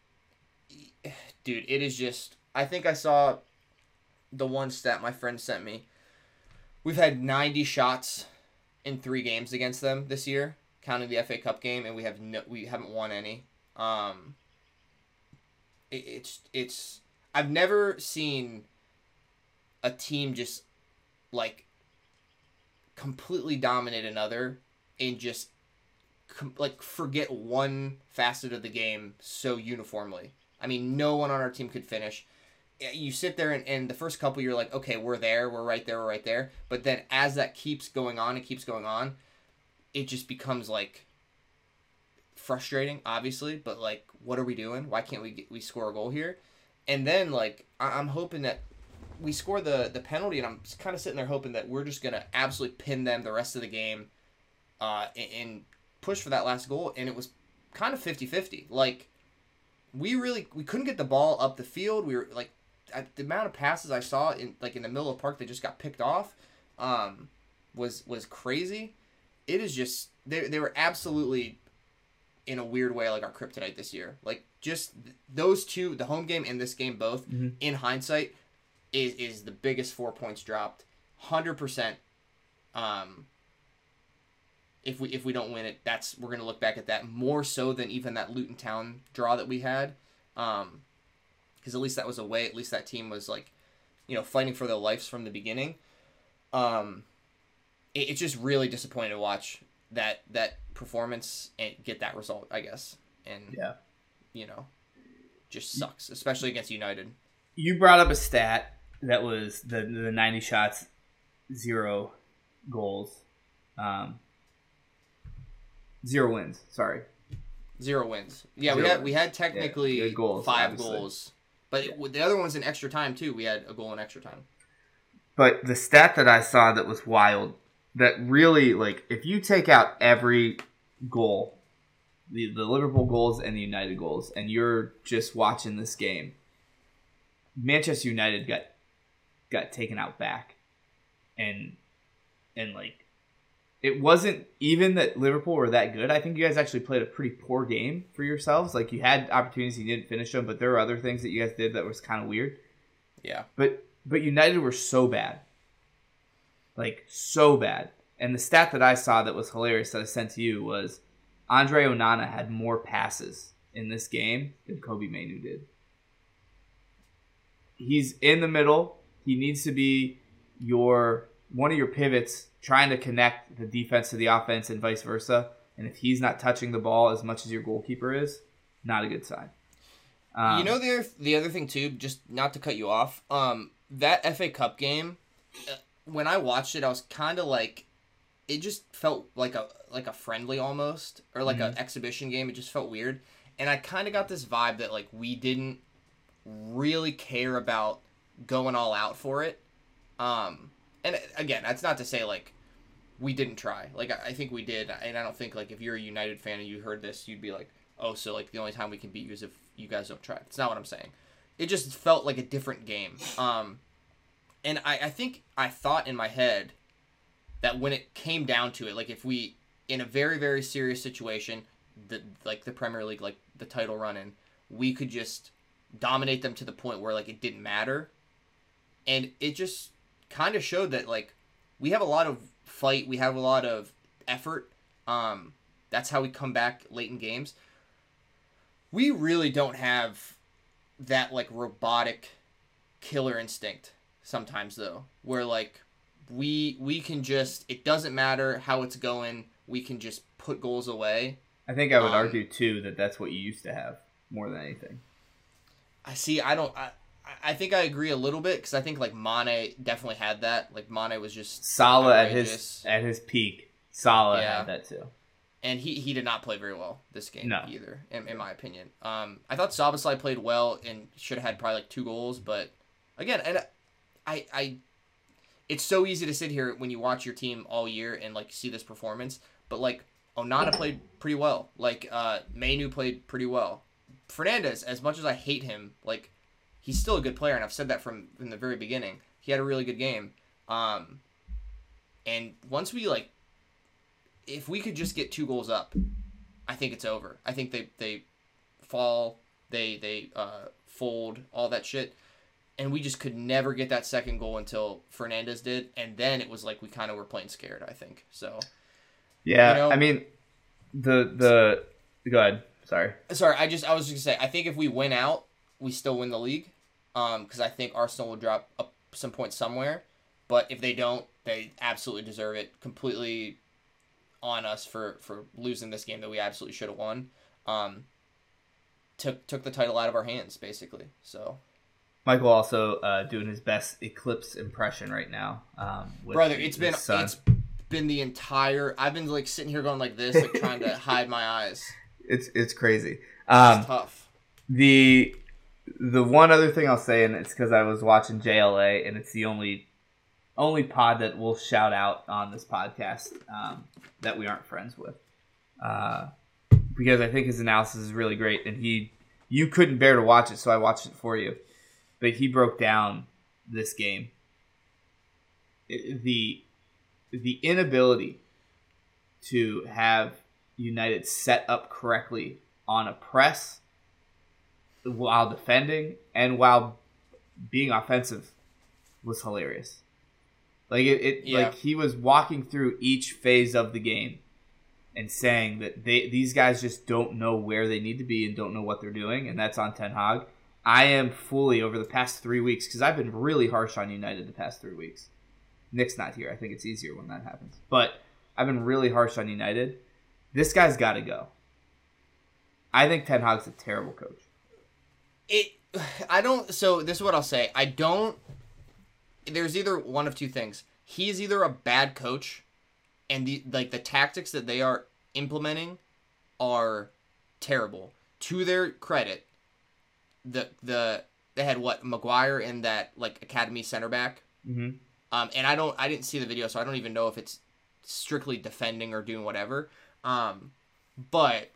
dude, it is just. I think I saw the one stat my friend sent me. We've had ninety shots in three games against them this year, counting the F A Cup game, and we have no, we haven't won any. Um, it, it's it's. I've never seen a team just like completely dominate another and just com- like forget one facet of the game so uniformly. I mean, no one on our team could finish. You sit there and, and the first couple you're like, okay, we're there, we're right there, we're right there. But then as that keeps going on and keeps going on, it just becomes like frustrating, obviously, but like, what are we doing? Why can't we get, we score a goal here? And then like, I, I'm hoping that we score the the penalty, and I'm kind of sitting there hoping that we're just gonna absolutely pin them the rest of the game, uh, and, and push for that last goal. And it was kind of fifty-fifty. Like, we really we couldn't get the ball up the field. We were like, the amount of passes I saw in like in the middle of the park that just got picked off, um, was was crazy. It is just they they were absolutely, in a weird way, like our kryptonite this year. Like, just those two, the home game and this game both, mm-hmm. in hindsight, is is the biggest four points dropped. one hundred percent. Um, if we if we don't win it, that's we're gonna look back at that more so than even that Luton Town draw that we had. Um, because at least that was away. At least that team was like, you know, fighting for their lives from the beginning. Um, it, it's just really disappointing to watch that that performance and get that result, I guess. And yeah, you know, just sucks, especially against United. You brought up a stat that was the the ninety shots, zero goals, um, zero wins. Sorry, zero wins. Yeah, zero we had wins. we had technically yeah, goals, five obviously. goals, but yeah. it, the other one's in extra time too. We had a goal in extra time. But the stat that I saw that was wild, that really, like, if you take out every goal, the the Liverpool goals and the United goals, and you're just watching this game, Manchester United got got taken out back, and and like, it wasn't even that Liverpool were that good. I think you guys actually played a pretty poor game for yourselves. Like, you had opportunities, you didn't finish them, but there were other things that you guys did that was kind of weird. Yeah, but but United were so bad, like so bad. And the stat that I saw that was hilarious that I sent to you was Andre Onana had more passes in this game than Kobe Mainoo did. He's in the middle. He needs to be your one of your pivots, trying to connect the defense to the offense and vice versa. And if he's not touching the ball as much as your goalkeeper is, not a good sign. Um, you know the other, the other thing too, just not to cut you off, um, that F A Cup game, when I watched it, I was kind of like, it just felt like a like a friendly almost, or like mm-hmm. an exhibition game. It just felt weird, and I kind of got this vibe that like we didn't really care about going all out for it. Um, and again, that's not to say like we didn't try. Like I, I think we did, and I don't think like if you're a United fan and you heard this, you'd be like, oh, so like the only time we can beat you is if you guys don't try. It's not what I'm saying. It just felt like a different game. Um, and I, I think I thought in my head that when it came down to it, like if we, in a very, very serious situation, the like the Premier League, like the title run in, we could just dominate them to the point where like it didn't matter. And it just kind of showed that like we have a lot of fight, we have a lot of effort. Um, that's how we come back late in games. We really don't have that like robotic killer instinct sometimes though, where like we we can just, it doesn't matter how it's going, we can just put goals away. I think I would um, argue too that that's what you used to have more than anything. I see. I don't. I I think I agree a little bit because I think like Mane definitely had that. Like Mane was just Salah at outrageous. his at his peak. Salah Yeah. had that too. And he, he did not play very well this game No. either, in, in my opinion. Um, I thought Szoboszlai played well and should have had probably like two goals, but again, and I I it's so easy to sit here when you watch your team all year and like see this performance, but like Onana played pretty well. Like uh, Mainoo played pretty well. Fernandes, as much as I hate him, like he's still a good player, and I've said that from, from the very beginning. He had a really good game. Um, and once we like, if we could just get two goals up, I think it's over. I think they they fall, they they uh, fold, all that shit, and we just could never get that second goal until Fernandes did, and then it was like we kind of were playing scared. I think so. Yeah, You know- I mean, the the go ahead. Sorry. Sorry, I just I was just gonna say I think if we win out, we still win the league, um, because I think Arsenal will drop up some points somewhere, but if they don't, they absolutely deserve it. Completely on us for, for losing this game that we absolutely should have won. Um, took took the title out of our hands basically. So, Michael also uh, doing his best Eclipse impression right now. Um, with brother, it's his been son. it's been the entire. I've been like sitting here going like this, like trying to hide my eyes. It's it's crazy. Um, It's tough. The the one other thing I'll say, and it's because I was watching J L A, and it's the only only pod that we'll shout out on this podcast um, that we aren't friends with, uh, because I think his analysis is really great, and he you couldn't bear to watch it, so I watched it for you. But he broke down this game, it, the the inability to have United set up correctly on a press while defending and while being offensive was hilarious. Like it, it Yeah. like he was walking through each phase of the game and saying that they these guys just don't know where they need to be and don't know what they're doing, and that's on Ten Hag. I am fully over the past three weeks because I've been really harsh on United the past three weeks. Nick's not here. I think it's easier when that happens. But I've been really harsh on United. This guy's got to go. I think Ten Hag's a terrible coach. It, I don't. So this is what I'll say. I don't. There's either one of two things. He's either a bad coach, and the like the tactics that they are implementing are terrible. To their credit, the the they had what Maguire in that like academy center back. Mm-hmm. Um, and I don't. I didn't see the video, so I don't even know if it's strictly defending or doing whatever. Um, but.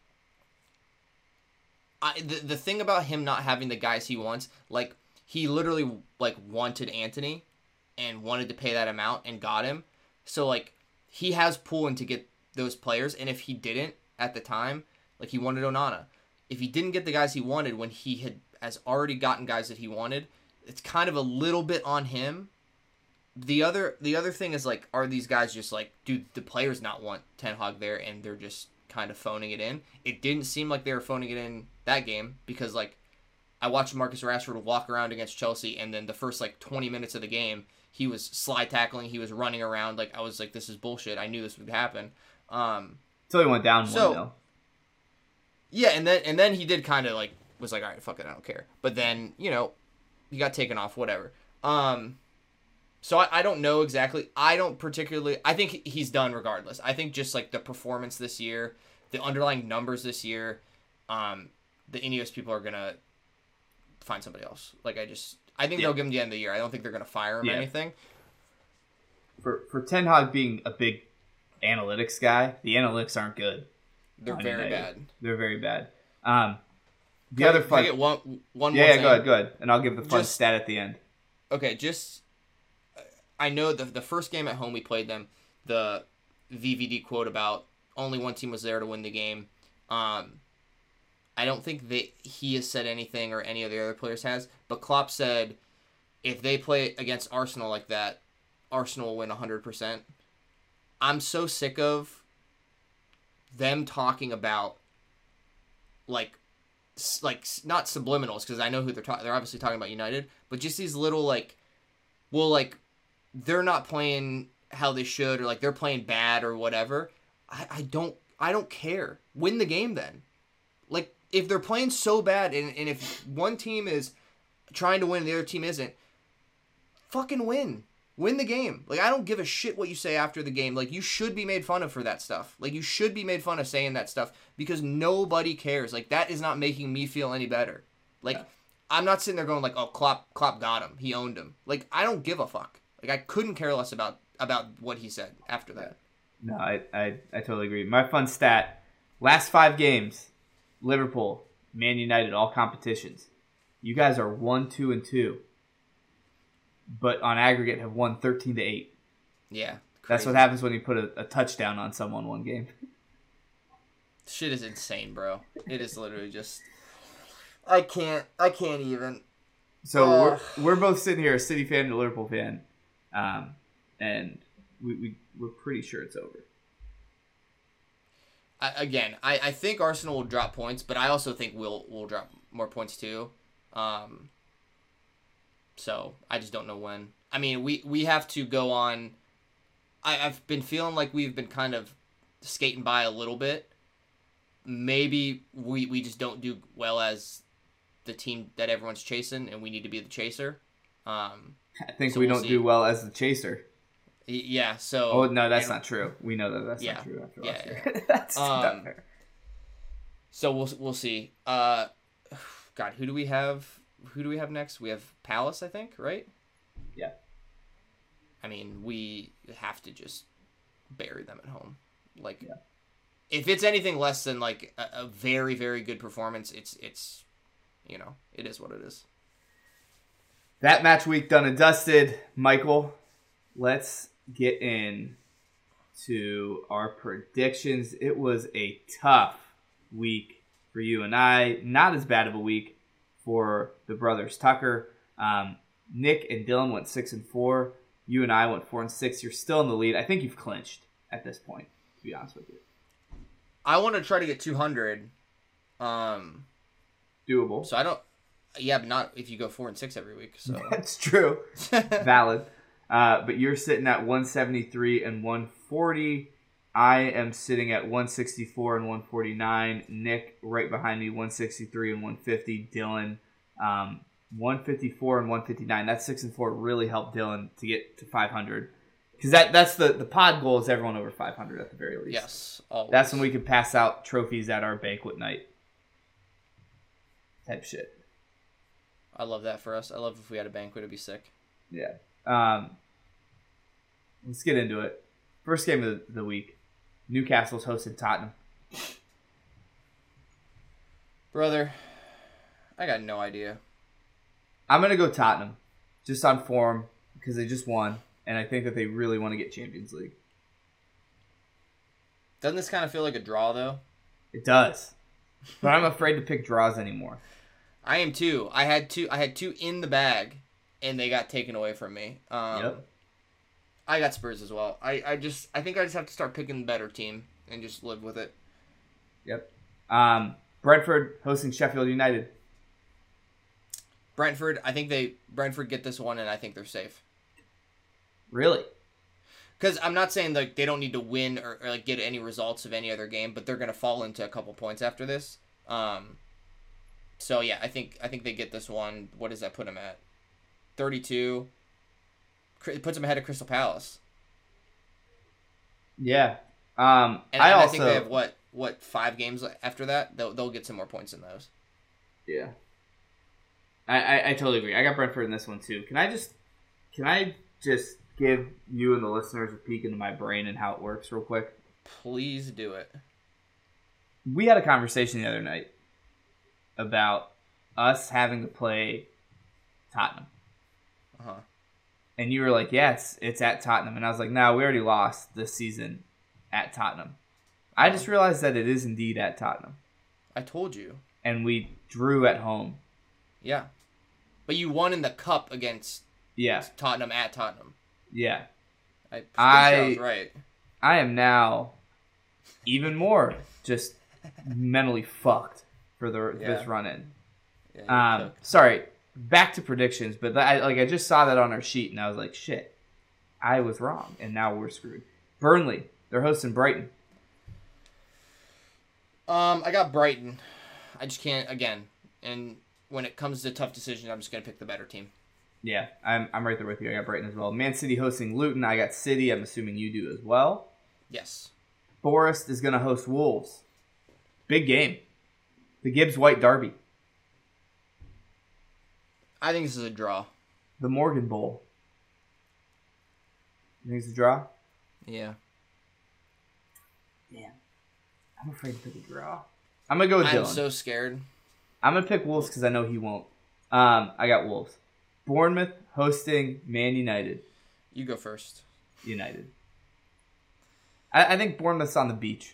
I, the the thing about him not having the guys he wants, like he literally like wanted Anthony, and wanted to pay that amount and got him. So like he has pulling to get those players, and if he didn't at the time, like he wanted Onana, if he didn't get the guys he wanted when he had has already gotten guys that he wanted, it's kind of a little bit on him. The other the other thing is like, are these guys just like, do the players not want Ten Hag there and they're just kind of phoning it in? It didn't seem like they were phoning it in that game because like I watched Marcus Rashford walk around against Chelsea, and then the first like twenty minutes of the game he was slide tackling, he was running around. Like I was like, this is bullshit. I knew this would happen. Um, Until he went down so, one though. Yeah, and then and then he did kind of like was like, all right, fuck it, I don't care. But then you know he got taken off, whatever. Um, so I, I don't know exactly. I don't particularly. I think he's done regardless. I think just like the performance this year, the underlying numbers this year, um, the Ineos people are gonna find somebody else. Like I just, I think Yeah. they'll give him the end of the year. I don't think they're gonna fire him Yeah. or anything. For for Ten Hag being a big analytics guy, the analytics aren't good. They're on very United. bad. They're very bad. Um, the Can I- other can fun, I get one one yeah, more yeah, thing? go ahead, go ahead, and I'll give the fun Just- stat at the end. Okay, just I know the the first game at home we played them, the V V D quote about only one team was there to win the game. Um, I don't think that he has said anything or any of the other players has, but Klopp said if they play against Arsenal like that, Arsenal will win one hundred percent. I'm so sick of them talking about like s- like s- not subliminals, because I know who they're talking. They're obviously talking about United, but just these little like, well, like they're not playing how they should, or like they're playing bad or whatever. I, I don't I don't care. Win the game then. Like if they're playing so bad, and, and if one team is trying to win and the other team isn't, fucking win. Win the game. Like, I don't give a shit what you say after the game. Like, you should be made fun of for that stuff. Like, you should be made fun of saying that stuff because nobody cares. Like, that is not making me feel any better. Like, yeah. I'm not sitting there going like, oh, Klopp, Klopp got him. He owned him. Like, I don't give a fuck. Like, I couldn't care less about, about what he said after that. No, I, I, I totally agree. My fun stat, last five games, Liverpool, Man United, all competitions. You guys are one, two, and two. But on aggregate have won thirteen to eight. Yeah. Crazy. That's what happens when you put a, a touchdown on someone one game. Shit is insane, bro. It is literally just I can't I can't even. So uh, we're we're both sitting here, a City fan and a Liverpool fan. Um and we, we we're pretty sure it's over. I, again, I, I think Arsenal will drop points, but I also think we'll we'll drop more points too. Um So, I just don't know when. I mean, we, we have to go on... I, I've been feeling like we've been kind of skating by a little bit. Maybe we, we just don't do well as the team that everyone's chasing, and we need to be the chaser. Um, I think so we we'll don't see. do well as the chaser. y- yeah, so... Oh, no, that's and- not true. We know that that's Yeah, not true after yeah, last year. yeah. That's Um, not fair. So we'll we'll see. Uh, God, who do we have? Who do we have next? We have Palace, I think, right? Yeah. I mean, we have to just bury them at home. Like, yeah. if it's anything less than like a, a very very good performance, it's it's, you know, it is what it is. That match week done and dusted. Michael, let's get in to our predictions. It was a tough week for you and I. Not as bad of a week for the brothers Tucker. Um, Nick and Dylan went six and four. You and I went four and six. You're still in the lead. I think you've clinched at this point, to be honest with you. I want to try to get two hundred. Um, Doable. So I don't. Yeah, but not if you go four and six every week. So that's true. Valid. Uh, but you're sitting at one seventy-three and one forty. I am sitting at one sixty-four and one forty-nine. Nick right behind me, one sixty-three and one fifty. Dylan, um, one fifty-four and one fifty-nine. That six and four really helped Dylan to get to five hundred. Because that, that's the, the pod goal is everyone over five hundred at the very least. Yes, always. That's when we can pass out trophies at our banquet night. Type shit. I love that for us. I love if we had a banquet, it'd be sick. Yeah. Um, let's get into it. First game of the week. Newcastle's hosted Tottenham. Brother, I got no idea. I'm going to go Tottenham. Just on form, because they just won. And I think that they really want to get Champions League. Doesn't this kind of feel like a draw, though? It does. But I'm afraid to pick draws anymore. I am too. I had two I had two in the bag, and they got taken away from me. Um, yep. I got Spurs as well. I, I just I think I just have to start picking the better team and just live with it. Yep. Um, Brentford hosting Sheffield United. Brentford, I think they Brentford get this one, and I think they're safe. Really? Because I'm not saying like they don't need to win or, or like get any results of any other game, but they're gonna fall into a couple points after this. Um, so yeah, I think I think they get this one. What does that put them at? thirty-two. It puts them ahead of Crystal Palace. Yeah. Um, and, I and also I think they have what what five games after that. They'll they'll get some more points in those. Yeah. I, I, I totally agree. I got Brentford in this one too. Can I just can I just give you and the listeners a peek into my brain and how it works real quick? Please do it. We had a conversation the other night about us having to play Tottenham. Uh-huh. And you were like, yeah, it's, it's at Tottenham. And I was like, no, we already lost this season at Tottenham. I just realized that it is indeed at Tottenham. I told you. And we drew at home. Yeah. But you won in the cup against yeah. Tottenham at Tottenham. Yeah. I, I, I was right. I am now even more just mentally fucked for the Yeah. this run in. Yeah, um, sorry, back to predictions, but I, like I just saw that on our sheet and I was like, shit, I was wrong, and now we're screwed. Burnley, they're hosting Brighton. Um, I got Brighton. I just can't again. And when it comes to tough decisions, I'm just gonna pick the better team. Yeah, I'm I'm right there with you. I got Brighton as well. Man City hosting Luton. I got City. I'm assuming you do as well. Yes. Forest is going to host Wolves. Big game. The Gibbs White Derby. I think this is a draw. The Morgan Bowl. You think it's a draw? Yeah. Yeah. I'm afraid to pick a draw. I'm going to go with Dylan. I'm so scared. I'm going to pick Wolves because I know he won't. Um, I got Wolves. Bournemouth hosting Man United. You go first. United. I, I think Bournemouth's on the beach.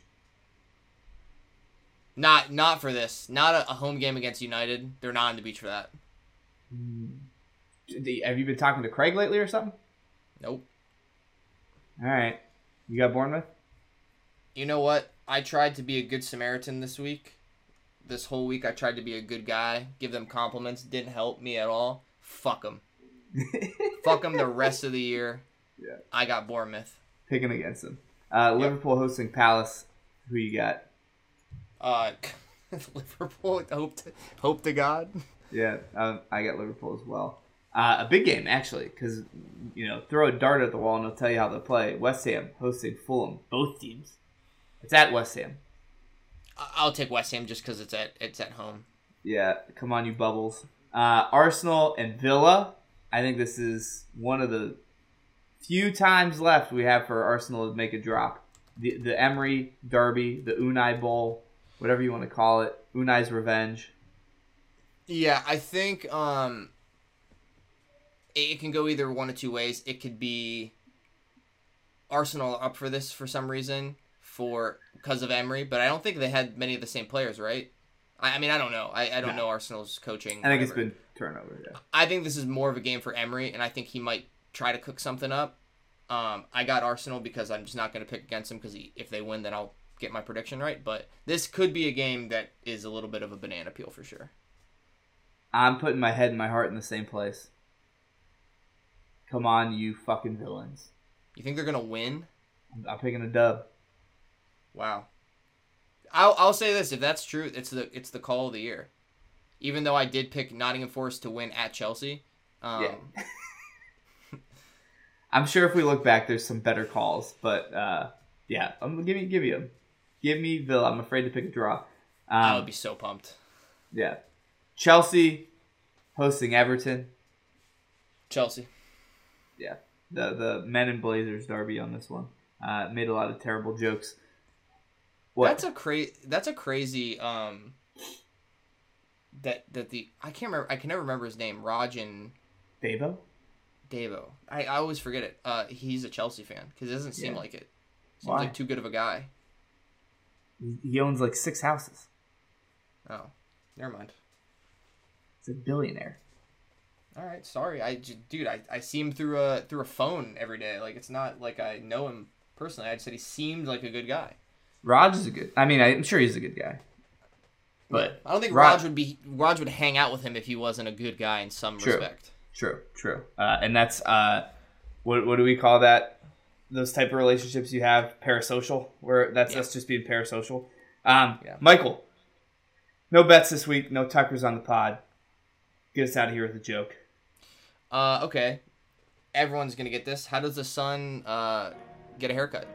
Not not for this. Not a, a home game against United. They're not on the beach for that. Have you been talking to Craig lately or something? Nope. All right. You got Bournemouth? You know what? I tried to be a good Samaritan this week. This whole week I tried to be a good guy. Give them compliments. Didn't help me at all. Fuck them. Fuck them the rest of the year. Yeah. I got Bournemouth. Picking against them. Uh, Yep. Liverpool hosting Palace. Who you got? Uh, Liverpool. Hope to, hope to God. Yeah, um, I got Liverpool as well. Uh, a big game, actually, because, you know, throw a dart at the wall and it'll tell you how they play. West Ham hosting Fulham. Both teams. It's at West Ham. I- I'll take West Ham just because it's at it's at home. Yeah, come on, you bubbles. Uh, Arsenal and Villa. I think this is one of the few times left we have for Arsenal to make a drop. The the Emery Derby, the Unai Bowl, whatever you want to call it, Unai's revenge. Yeah, I think um, it, it can go either one of two ways. It could be Arsenal up for this for some reason for because of Emery, but I don't think they had many of the same players, right? I, I mean, I don't know. I, I don't No. know Arsenal's coaching. I think it's whatever. been turnover. Yeah. I think this is more of a game for Emery, and I think he might try to cook something up. Um, I got Arsenal because I'm just not going to pick against them because if they win, then I'll get my prediction right. But this could be a game that is a little bit of a banana peel for sure. I'm putting my head and my heart in the same place. Come on, you fucking villains. You think they're going to win? I'm, I'm picking a dub. Wow. I'll I'll say this: if that's true, it's the it's the call of the year. Even though I did pick Nottingham Forest to win at Chelsea. Um, Yeah. I'm sure if we look back, there's some better calls, but uh, yeah, I'm give me give me them. Give me Villa. I'm afraid to pick a draw. Um, I would be so pumped. Yeah, Chelsea hosting Everton. Chelsea. Yeah, the the Men in Blazers derby on this one. Uh, made a lot of terrible jokes. What? That's a cra- That's a crazy. Um, that that the I can't remember. I can never remember his name. Rajan Davo? Davo. I, I always forget it. Uh, he's a Chelsea fan because it doesn't seem Yeah. like it. Seems Why? like too good of a guy. He- He owns like six houses. Oh, never mind. He's a billionaire. All right, sorry. I j- dude, I, I see him through a through a phone every day. Like it's not like I know him personally. I just said he seemed like a good guy. Raj is a good. I mean, I'm sure he's a good guy. But I don't think Raj- Raj would be Raj would hang out with him if he wasn't a good guy in some True. respect. True, true. Uh, and that's uh, what what do we call that? Those type of relationships you have, parasocial, where that's Yeah. us just being parasocial. Um, Yeah. Michael, no bets this week. No Tuckers on the pod. Get us out of here with a joke. Uh, okay. Everyone's gonna get this. How does the sun uh get a haircut?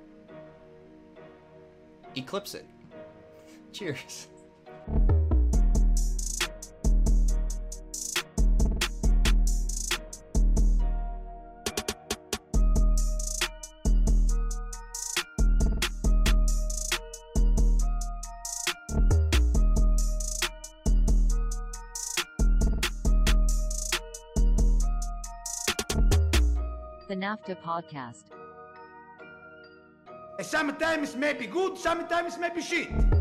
Eclipse it. Cheers. The NAFTA podcast. Sometimes maybe good, sometimes maybe shit.